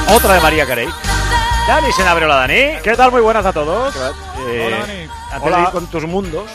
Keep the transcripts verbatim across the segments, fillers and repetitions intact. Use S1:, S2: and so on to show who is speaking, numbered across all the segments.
S1: Otra de María Carey. Dani Senabre, hola Dani.
S2: ¿Qué tal? Muy buenas a todos.
S1: Eh,
S2: Hola Dani.
S1: Antes
S2: Hola.
S1: de ir con tus mundos,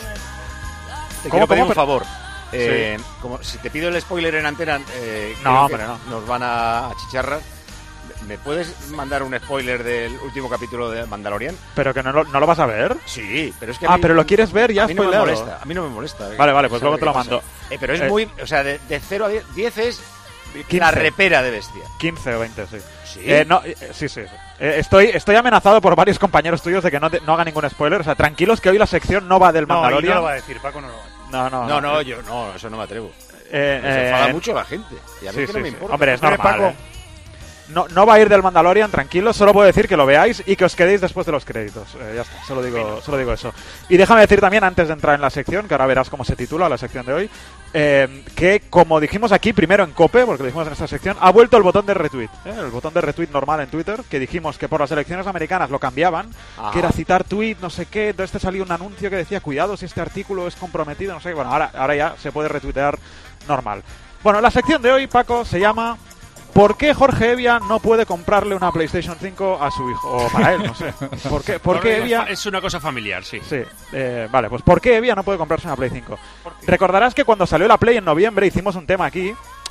S1: te
S2: ¿Cómo,
S1: quiero pedir
S2: cómo?
S1: un favor.
S2: Sí.
S1: Eh, como si te pido el spoiler en antena, eh,
S2: No,
S1: creo que
S2: hombre, no.
S1: nos van a achicharrar. ¿Me puedes mandar un spoiler del último capítulo de Mandalorian?
S2: ¿Pero que no lo, no lo vas a ver?
S1: Sí, pero es que a
S2: Ah,
S1: mí-
S2: pero lo quieres ver ya
S1: a mí no me
S2: spoileado.
S1: molesta. A mí no me molesta.
S2: Vale, vale, pues
S1: ¿Sabes
S2: luego te lo
S1: qué pasa?
S2: mando.
S1: Eh, pero es
S2: Eh,
S1: muy, o sea, de, de cero a diez, diez es
S2: quince.
S1: la repera de bestia.
S2: quince o veinte, sí.
S1: Sí.
S2: Eh, no, eh, sí, sí. sí. Eh, estoy, estoy amenazado por varios compañeros tuyos de que no, te- no haga ningún spoiler. O sea, tranquilos que hoy la sección no va del
S3: No, y
S2: Mandalorian.
S3: no lo va a decir, Paco no lo va a decir.
S2: No, no,
S1: No, no, yo no, eso no me atrevo.
S2: Eh,
S1: Se
S2: eh,
S1: enfada mucho la gente. Y a mí
S2: sí,
S1: que
S2: sí,
S1: no me
S2: sí.
S1: importa.
S2: Hombre, es
S3: Hombre,
S2: normal.
S3: Paco.
S2: eh. No, no va a ir del Mandalorian, tranquilos, solo puedo decir que lo veáis y que os quedéis después de los créditos. Eh, ya está, solo digo, solo digo eso. Y déjame decir también, antes de entrar en la sección, que ahora verás cómo se titula la sección de hoy, eh, que como dijimos aquí, primero en COPE, porque lo dijimos en esta sección, ha vuelto el botón de retweet. ¿eh? El botón de retweet normal en Twitter, que dijimos que por las elecciones americanas lo cambiaban,
S1: Ajá.
S2: que era citar tweet, no sé qué, entonces te salió un anuncio que decía, cuidado si este artículo es comprometido, no sé qué. Bueno, ahora, ahora ya se puede retuitear normal. Bueno, la sección de hoy, Paco, se llama... ¿Por qué Jorge Evia no puede comprarle una PlayStation cinco a su hijo? O para él, no sé. ¿Por qué, por qué Evia...?
S4: Es una cosa familiar, sí.
S2: Sí, eh, vale, pues ¿por qué Evia no puede comprarse una Play cinco? Recordarás que cuando salió la Play en noviembre hicimos un tema aquí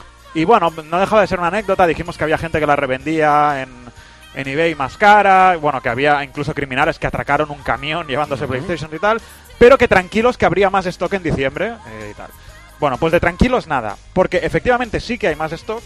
S2: y bueno, no dejaba de ser una anécdota, dijimos que había gente que la revendía en, en eBay más cara, bueno, que había incluso criminales que atracaron un camión llevándose PlayStation y tal, pero que tranquilos que habría más stock en diciembre eh, y tal. Bueno, pues de tranquilos nada, porque efectivamente sí que hay más stock.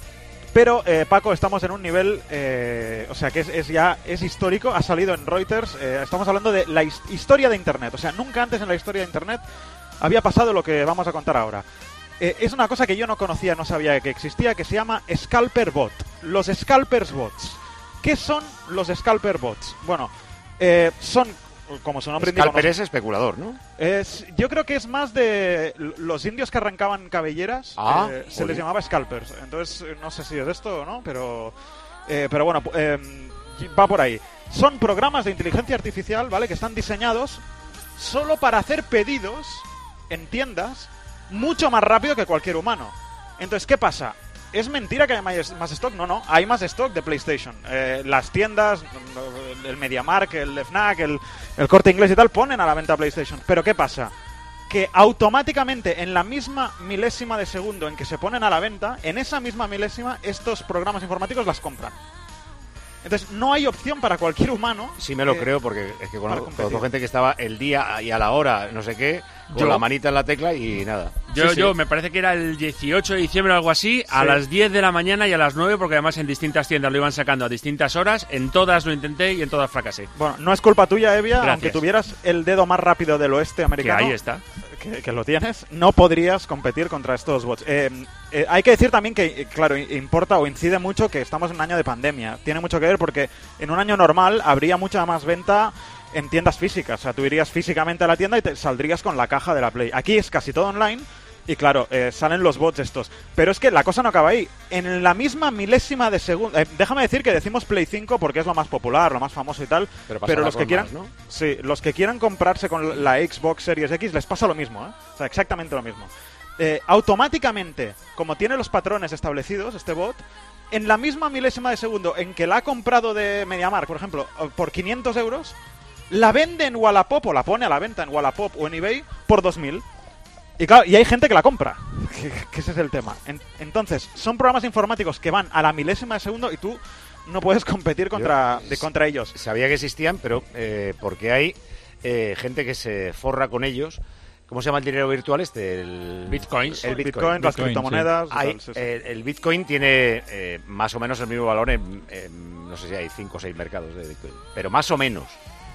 S2: Pero, eh, Paco, estamos en un nivel, eh, o sea, que es, es ya es histórico, ha salido en Reuters, eh, estamos hablando de la his- historia de Internet, o sea, nunca antes en la historia de Internet había pasado lo que vamos a contar ahora. Eh, es una cosa que yo no conocía, no sabía que existía, que se llama Scalper Bot, los Scalpers Bots. ¿Qué son los Scalper Bots? Bueno, eh, son, como su nombre indica,
S1: Scalper
S2: unos-
S1: es especulador, ¿no?
S2: es, yo creo que es más de l- los indios que arrancaban cabelleras,
S1: Ah,
S2: eh, se
S1: joder.
S2: les llamaba scalpers. Entonces, eh, no sé si es esto o no, pero, eh, pero bueno, pu- eh, va por ahí. Son programas de inteligencia artificial, ¿vale? Que están diseñados solo para hacer pedidos en tiendas mucho más rápido que cualquier humano. Entonces, ¿qué pasa? ¿Es mentira que hay más más stock? No, no, hay más stock de PlayStation. Eh, las tiendas, el MediaMarkt, el FNAC, el, el Corte Inglés y tal, ponen a la venta PlayStation. Pero ¿qué pasa? Que automáticamente, en la misma milésima de segundo en que se ponen a la venta, en esa misma milésima, estos programas informáticos las compran. Entonces, no hay opción para cualquier humano...
S1: Sí me lo
S2: eh,
S1: creo porque es que
S2: para
S1: conozco,
S2: competir.
S1: conozco gente que estaba el día y a la hora, no sé qué, con
S4: Yo-
S1: la manita en la tecla y nada.
S4: Yo,
S2: Sí, sí.
S4: yo me parece que era el dieciocho de diciembre o algo así, a
S2: Sí.
S4: las diez de la mañana y a las nueve, porque además en distintas tiendas lo iban sacando a distintas horas. En todas lo intenté y en todas fracasé.
S2: Bueno, no es culpa tuya, Evia,
S4: Gracias.
S2: aunque tuvieras el dedo más rápido del oeste
S4: Que
S2: americano.
S4: ahí está.
S2: que, que lo tienes, no podrías competir contra estos bots. Eh, eh, hay que decir también que, eh, claro, i- importa o incide mucho que estamos en un año de pandemia. Tiene mucho que ver porque en un año normal habría mucha más venta en tiendas físicas. O sea, tú irías físicamente a la tienda y te saldrías con la caja de la Play. Aquí es casi todo online. Y claro, eh, salen los bots estos. Pero es que la cosa no acaba ahí. En la misma milésima de segundo... eh, déjame decir que decimos Play cinco porque es lo más popular, lo más famoso y tal.
S1: Pero
S2: Pero,
S1: pasará
S2: los que
S1: con
S2: quieran...
S1: más, ¿no?
S2: Sí, los que quieran comprarse con la Xbox Series X les pasa lo mismo, ¿eh? O sea, exactamente lo mismo. Eh, automáticamente, como tiene los patrones establecidos, este bot, en la misma milésima de segundo en que la ha comprado de MediaMarkt, por ejemplo, por quinientos euros, la vende en Wallapop o la pone a la venta en Wallapop o en eBay por dos mil. Y claro, y hay gente que la compra, que, que ese es el tema. En- entonces, son programas informáticos que van a la milésima de segundo y tú no puedes competir contra,
S1: Yo-
S2: de, contra ellos.
S1: Sabía que existían, pero eh, porque hay eh, gente que se forra con ellos. ¿Cómo se llama el dinero virtual este? El
S4: Bitcoins.
S1: El
S2: Bitcoin,
S1: Bitcoin.
S2: las
S3: Bitcoin,
S2: criptomonedas... y
S1: Hay,
S2: tal, sí, sí.
S1: eh, el Bitcoin tiene eh, más o menos el mismo valor en, en- no sé si hay cinco o seis mercados de Bitcoin, pero más o menos.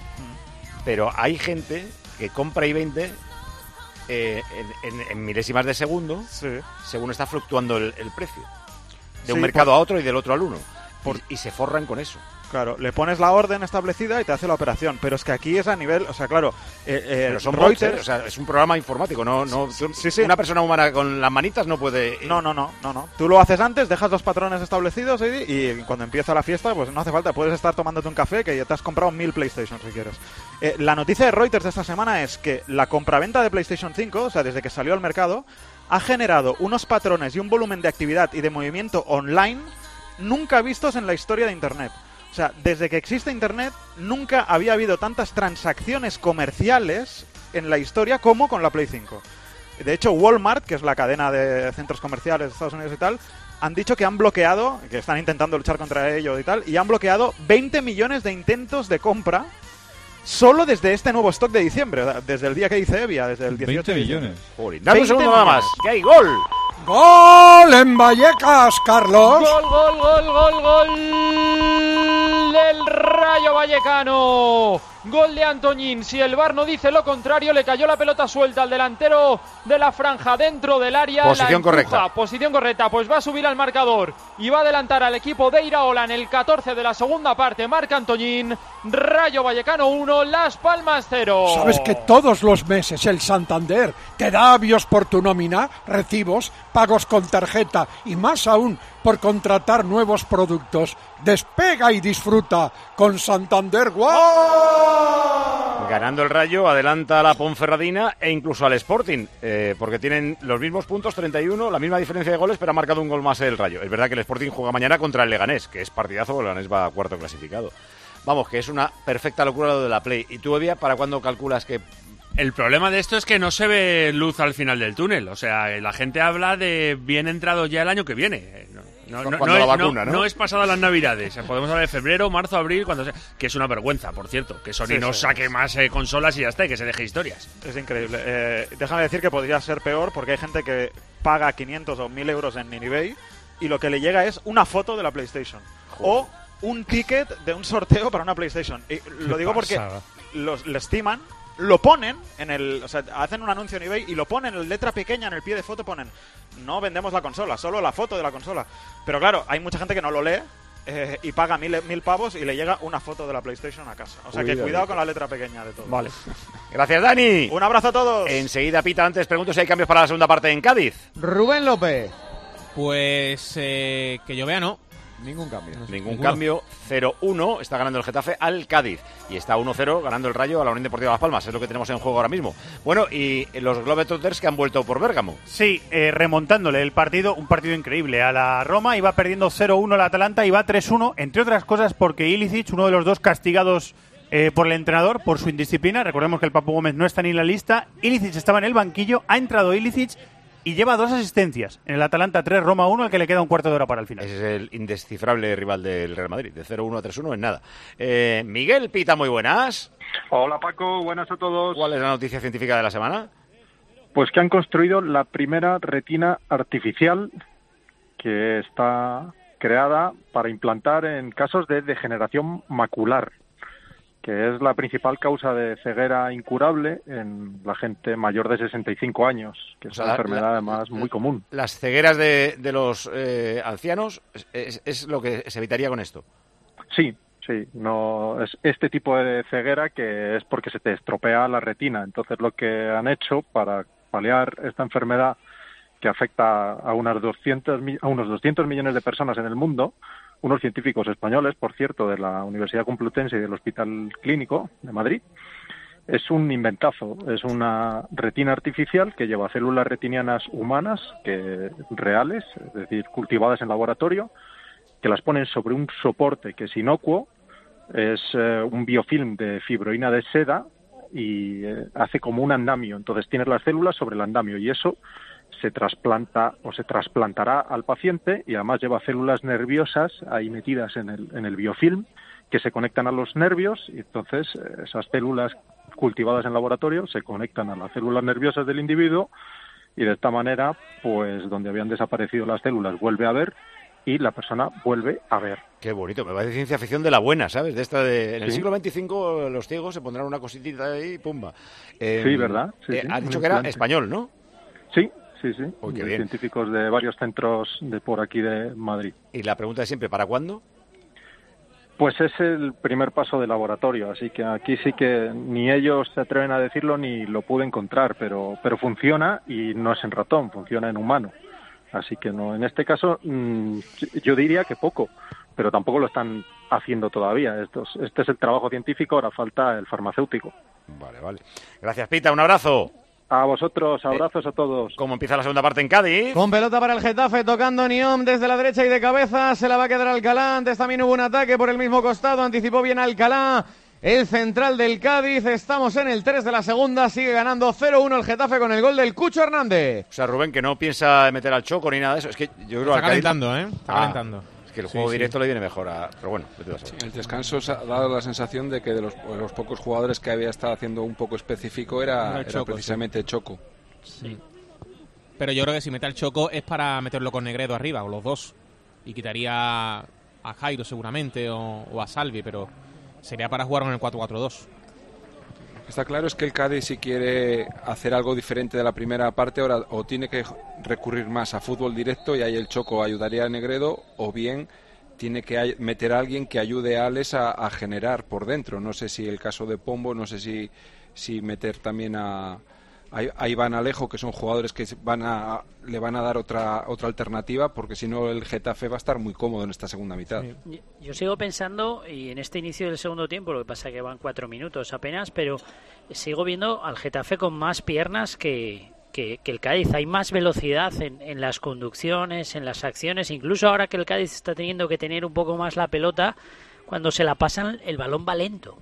S1: Pero hay gente que compra y vende eh, en, en- en milésimas de segundo
S2: Sí.
S1: según está fluctuando el, el precio. De un
S2: Sí,
S1: mercado
S2: por-
S1: a otro y del otro al uno.
S2: por-
S1: Y, y se forran con eso.
S2: Claro, le pones la orden establecida y te hace la operación. Pero es que aquí es a nivel, o sea, claro, eh, eh,
S1: Pero son bots,
S2: Reuters...
S1: ¿eh? O sea, es un programa informático, no, no
S2: sí, sí.
S1: una persona humana con las manitas no puede. eh,
S2: No, no, no, no, no. Tú lo haces antes, dejas los patrones establecidos y, y cuando empieza la fiesta, pues no hace falta. Puedes estar tomándote un café que ya te has comprado mil PlayStation si quieres. Eh, la noticia de Reuters de esta semana es que la compraventa de PlayStation cinco, o sea, desde que salió al mercado, ha generado unos patrones y un volumen de actividad y de movimiento online nunca vistos en la historia de Internet. O sea, desde que existe Internet, nunca había habido tantas transacciones comerciales en la historia como con la Play cinco. De hecho, Walmart, que es la cadena de centros comerciales de Estados Unidos y tal, han dicho que han bloqueado, que están intentando luchar contra ello y tal, y han bloqueado veinte millones de intentos de compra solo desde este nuevo stock de diciembre, desde el día que dice Evia, desde el dieciocho
S3: veinte millones.
S1: Joder, dame un segundo nada más, que hay gol.
S5: ¡Gol en Vallecas, Carlos!
S6: ¡Gol, gol, gol, gol, gol del Rayo Vallecano! Gol de Antoñín. Si el V A R no dice lo contrario, le cayó la pelota suelta al delantero de la franja dentro del área.
S1: Posición correcta.
S6: Posición correcta. Pues va a subir al marcador y va a adelantar al equipo de Iraola en el catorce de la segunda parte. Marca Antoñín. Rayo Vallecano uno, Las Palmas cero.
S5: ¿Sabes que todos los meses el Santander te da avios por tu nómina, recibos, pagos con tarjeta y más aún por contratar nuevos productos? Despega y disfruta con Santander One.
S1: Ganando el Rayo, adelanta a la Ponferradina e incluso al Sporting, eh, porque tienen los mismos puntos, treinta y uno, la misma diferencia de goles, pero ha marcado un gol más el Rayo. Es verdad que el Sporting juega mañana contra el Leganés, que es partidazo, el Leganés va a cuarto clasificado. Vamos, que es una perfecta locura lo de la Play. ¿Y tú, Evia, para cuándo calculas que...?
S4: El problema de esto es que no se ve luz al final del túnel. O sea, la gente habla de bien entrado ya el año que viene. No, no, no,
S1: la
S4: es,
S1: vacuna,
S4: no,
S1: ¿no?
S4: no es pasada las Navidades. Podemos hablar de febrero, marzo, abril, cuando sea. Que es una vergüenza, por cierto. Que Sony
S2: Sí,
S4: no
S2: sí,
S4: saque
S2: sí.
S4: más eh, consolas y ya está, y que se deje historias.
S2: Es increíble. Eh, déjame decir que podría ser peor porque hay gente que paga quinientos o mil euros en eBay y lo que le llega es una foto de la PlayStation.
S1: Joder.
S2: O un ticket de un sorteo para una PlayStation. Y lo digo porque los, le estiman, lo ponen en el... O sea, hacen un anuncio en eBay y lo ponen en letra pequeña en el pie de foto, ponen no vendemos la consola, solo la foto de la consola. Pero claro, hay mucha gente que no lo lee eh, y paga mil, mil pavos y le llega una foto de la PlayStation a casa. O sea que
S1: Cuidado.
S2: cuidado con la letra pequeña de todo.
S1: Vale. Gracias, Dani.
S2: Un abrazo a todos.
S1: Enseguida, Pita, antes pregunto si hay cambios para la segunda parte en Cádiz.
S7: Rubén López.
S8: Pues eh, que yo vea no.
S7: Ningún cambio.
S1: Ningún
S8: Ninguno.
S1: cambio, cero uno, está ganando el Getafe al Cádiz y está uno cero ganando el Rayo a la Unión Deportiva Las Palmas, es lo que tenemos en juego ahora mismo. Bueno, y los Globetrotters que han vuelto por Bérgamo.
S9: Sí, eh, remontándole el partido, un partido increíble a la Roma, iba perdiendo cero uno el Atalanta, iba tres uno, entre otras cosas porque Ilicic, uno de los dos castigados eh, por el entrenador por su indisciplina, recordemos que el Papu Gómez no está ni en la lista, Ilicic estaba en el banquillo, ha entrado Ilicic y lleva dos asistencias. En el Atalanta tres, Roma uno, al que le queda un cuarto de hora para el final.
S1: Ese es el indescifrable rival del Real Madrid, de cero uno a tres uno en nada. Eh, Miguel Pita, muy buenas.
S10: Hola Paco, buenas a todos.
S1: ¿Cuál es la noticia científica de la semana?
S10: Pues que han construido la primera retina artificial que está creada para implantar en casos de degeneración macular, que es la principal causa de ceguera incurable en la gente mayor de sesenta y cinco años, que es
S1: O sea,
S10: una
S1: la-
S10: enfermedad
S1: la-
S10: además muy común.
S1: Las cegueras de, de los eh, ancianos es, es- es lo que se evitaría con esto.
S10: Sí, sí, no es este tipo de ceguera que es porque se te estropea la retina. Entonces lo que han hecho para paliar esta enfermedad que afecta a unas doscientos mi- a unos doscientos millones de personas en el mundo, unos científicos españoles, por cierto, de la Universidad Complutense y del Hospital Clínico de Madrid, es un inventazo, es una retina artificial que lleva células retinianas humanas, que reales, es decir, cultivadas en laboratorio, que las ponen sobre un soporte que es inocuo, es eh, un biofilm de fibroína de seda y eh, hace como un andamio. Entonces tienes las células sobre el andamio y eso se trasplanta o se trasplantará al paciente y además lleva células nerviosas ahí metidas en el, en el biofilm que se conectan a los nervios y entonces eh, esas células cultivadas en laboratorio se conectan a las células nerviosas del individuo y de esta manera, pues donde habían desaparecido las células vuelve a ver y la persona vuelve a ver.
S1: Qué bonito, me parece ciencia ficción de la buena, ¿sabes? De esta de, en el
S10: Sí.
S1: siglo veinticinco los ciegos se pondrán una cositita ahí y pumba. Eh,
S10: Sí, ¿verdad? Sí,
S1: eh,
S10: sí,
S1: has
S10: un
S1: dicho que era
S10: implante.
S1: español, ¿no?
S10: Sí, sí, sí.
S1: Uy, qué
S10: de
S1: bien.
S10: científicos de varios centros de por aquí de Madrid.
S1: Y la pregunta de siempre, ¿para cuándo?
S10: Pues es el primer paso de laboratorio, así que aquí sí que ni ellos se atreven a decirlo ni lo pude encontrar, pero, pero funciona y no es en ratón, funciona en humano. Así que no, en este caso mmm, yo diría que poco, pero tampoco lo están haciendo todavía. Estos, este es el trabajo científico, ahora falta el farmacéutico.
S1: Vale, vale. Gracias, Pita, un abrazo.
S10: A vosotros, abrazos a todos.
S1: ¿Cómo empieza la segunda parte en Cádiz?
S3: Con pelota para el Getafe, tocando Niom desde la derecha y de cabeza, se la va a quedar Alcalá. Antes también hubo un ataque por el mismo costado, anticipó bien Alcalá, el central del Cádiz. Estamos en el tres de la segunda, sigue ganando cero uno el Getafe con el gol del Cucho Hernández.
S1: O sea, Rubén, que no piensa meter al Choco ni nada de eso. Es que yo creo
S8: Está
S1: al Cádiz...
S8: calentando, ¿eh? Está
S1: Ah,
S8: calentando.
S1: Es que el
S8: Sí,
S1: juego
S8: sí.
S1: directo le viene mejor a... Pero bueno, vete a saber.
S7: El descanso ha dado la sensación de que de los, de los pocos jugadores que había estado haciendo un poco específico era,
S8: Era
S7: era
S8: Choco,
S7: precisamente Choco.
S8: Sí. Pero yo creo que si mete al Choco es para meterlo con Negredo arriba, o los dos. Y quitaría a Jairo seguramente, o, o a Salvi, pero sería para jugar con el cuatro cuatro dos.
S7: Lo que está claro es que el Cádiz, si quiere hacer algo diferente de la primera parte, ahora o tiene que recurrir más a fútbol directo y ahí el Choco ayudaría a Negredo, o bien tiene que ay- meter a alguien que ayude a Alex a, a generar por dentro. No sé si el caso de Pombo, no sé si, si meter también a... a Iván Alejo, que son jugadores que van a le van a dar otra otra alternativa, porque si no el Getafe va a estar muy cómodo en esta segunda mitad.
S11: Yo- Yo sigo pensando, y en este inicio del segundo tiempo, lo que pasa es que van cuatro minutos apenas, pero sigo viendo al Getafe con más piernas que, que, que el Cádiz. Hay más velocidad en, en las conducciones, en las acciones, incluso ahora que el Cádiz está teniendo que tener un poco más la pelota, cuando se la pasan el balón va lento.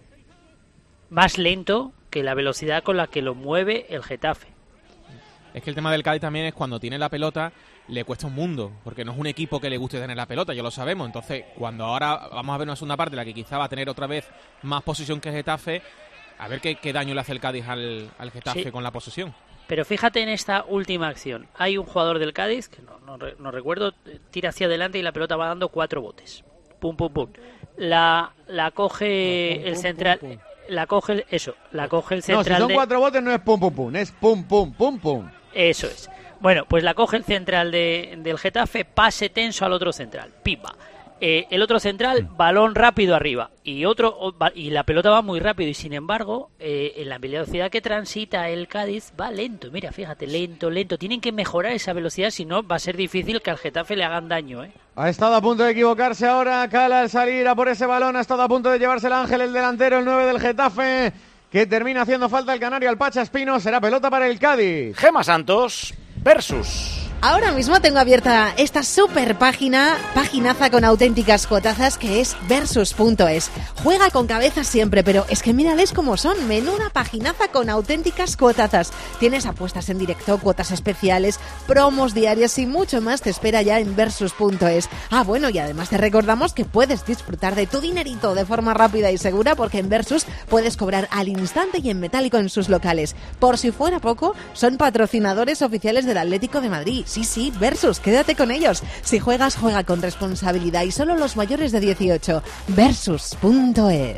S11: Más lento que la velocidad con la que lo mueve el Getafe.
S8: Es que el tema del Cádiz también es cuando tiene la pelota le cuesta un mundo, porque no es un equipo que le guste tener la pelota, ya lo sabemos. Entonces, cuando ahora vamos a ver una segunda parte en la que quizá va a tener otra vez más posesión que el Getafe, a ver qué, qué daño le hace el Cádiz al, al Getafe
S11: Sí.
S8: con la posesión.
S11: Pero fíjate en esta última acción. Hay un jugador del Cádiz, que no, no, re- no recuerdo, tira hacia adelante y la pelota va dando cuatro botes. Pum, pum, pum. La, la coge
S3: No, pum,
S11: el
S3: pum,
S11: central...
S3: pum, pum.
S11: La coge el- eso, la coge el
S3: No,
S11: central
S3: si son
S11: de-
S3: cuatro botes no es pum pum pum, es pum pum pum pum.
S11: Eso es. Bueno, pues la coge el central de, del Getafe, pase tenso al otro central. Pimba. Eh, el otro central, balón rápido arriba. Y otro o- va- y la pelota va muy rápido. Y sin embargo, eh, en la velocidad que transita el Cádiz va lento. Mira, fíjate, lento, lento. Tienen que mejorar esa velocidad, si no va a ser difícil que al Getafe le hagan daño, ¿eh?
S3: Ha estado a punto de equivocarse ahora Cala al salir a por ese balón. Ha estado a punto de llevarse el Ángel, el delantero, el nueve del Getafe, que termina haciendo falta el canario al Pacha Espino. Será pelota para el Cádiz.
S1: Gema Santos versus...
S12: Ahora mismo tengo abierta esta super página, paginaza con auténticas cuotazas, que es versus punto es. Juega con cabeza siempre, pero es que mírales cómo son. Menuda paginaza con auténticas cuotazas. Tienes apuestas en directo, cuotas especiales, promos diarias y mucho más te espera ya en versus punto es. Ah, bueno, y además te recordamos que puedes disfrutar de tu dinerito de forma rápida y segura, porque en Versus puedes cobrar al instante y en metálico en sus locales. Por si fuera poco, son patrocinadores oficiales del Atlético de Madrid. Sí, sí, Versus, quédate con ellos. Si juegas, juega con responsabilidad y solo los mayores de dieciocho. versus punto es.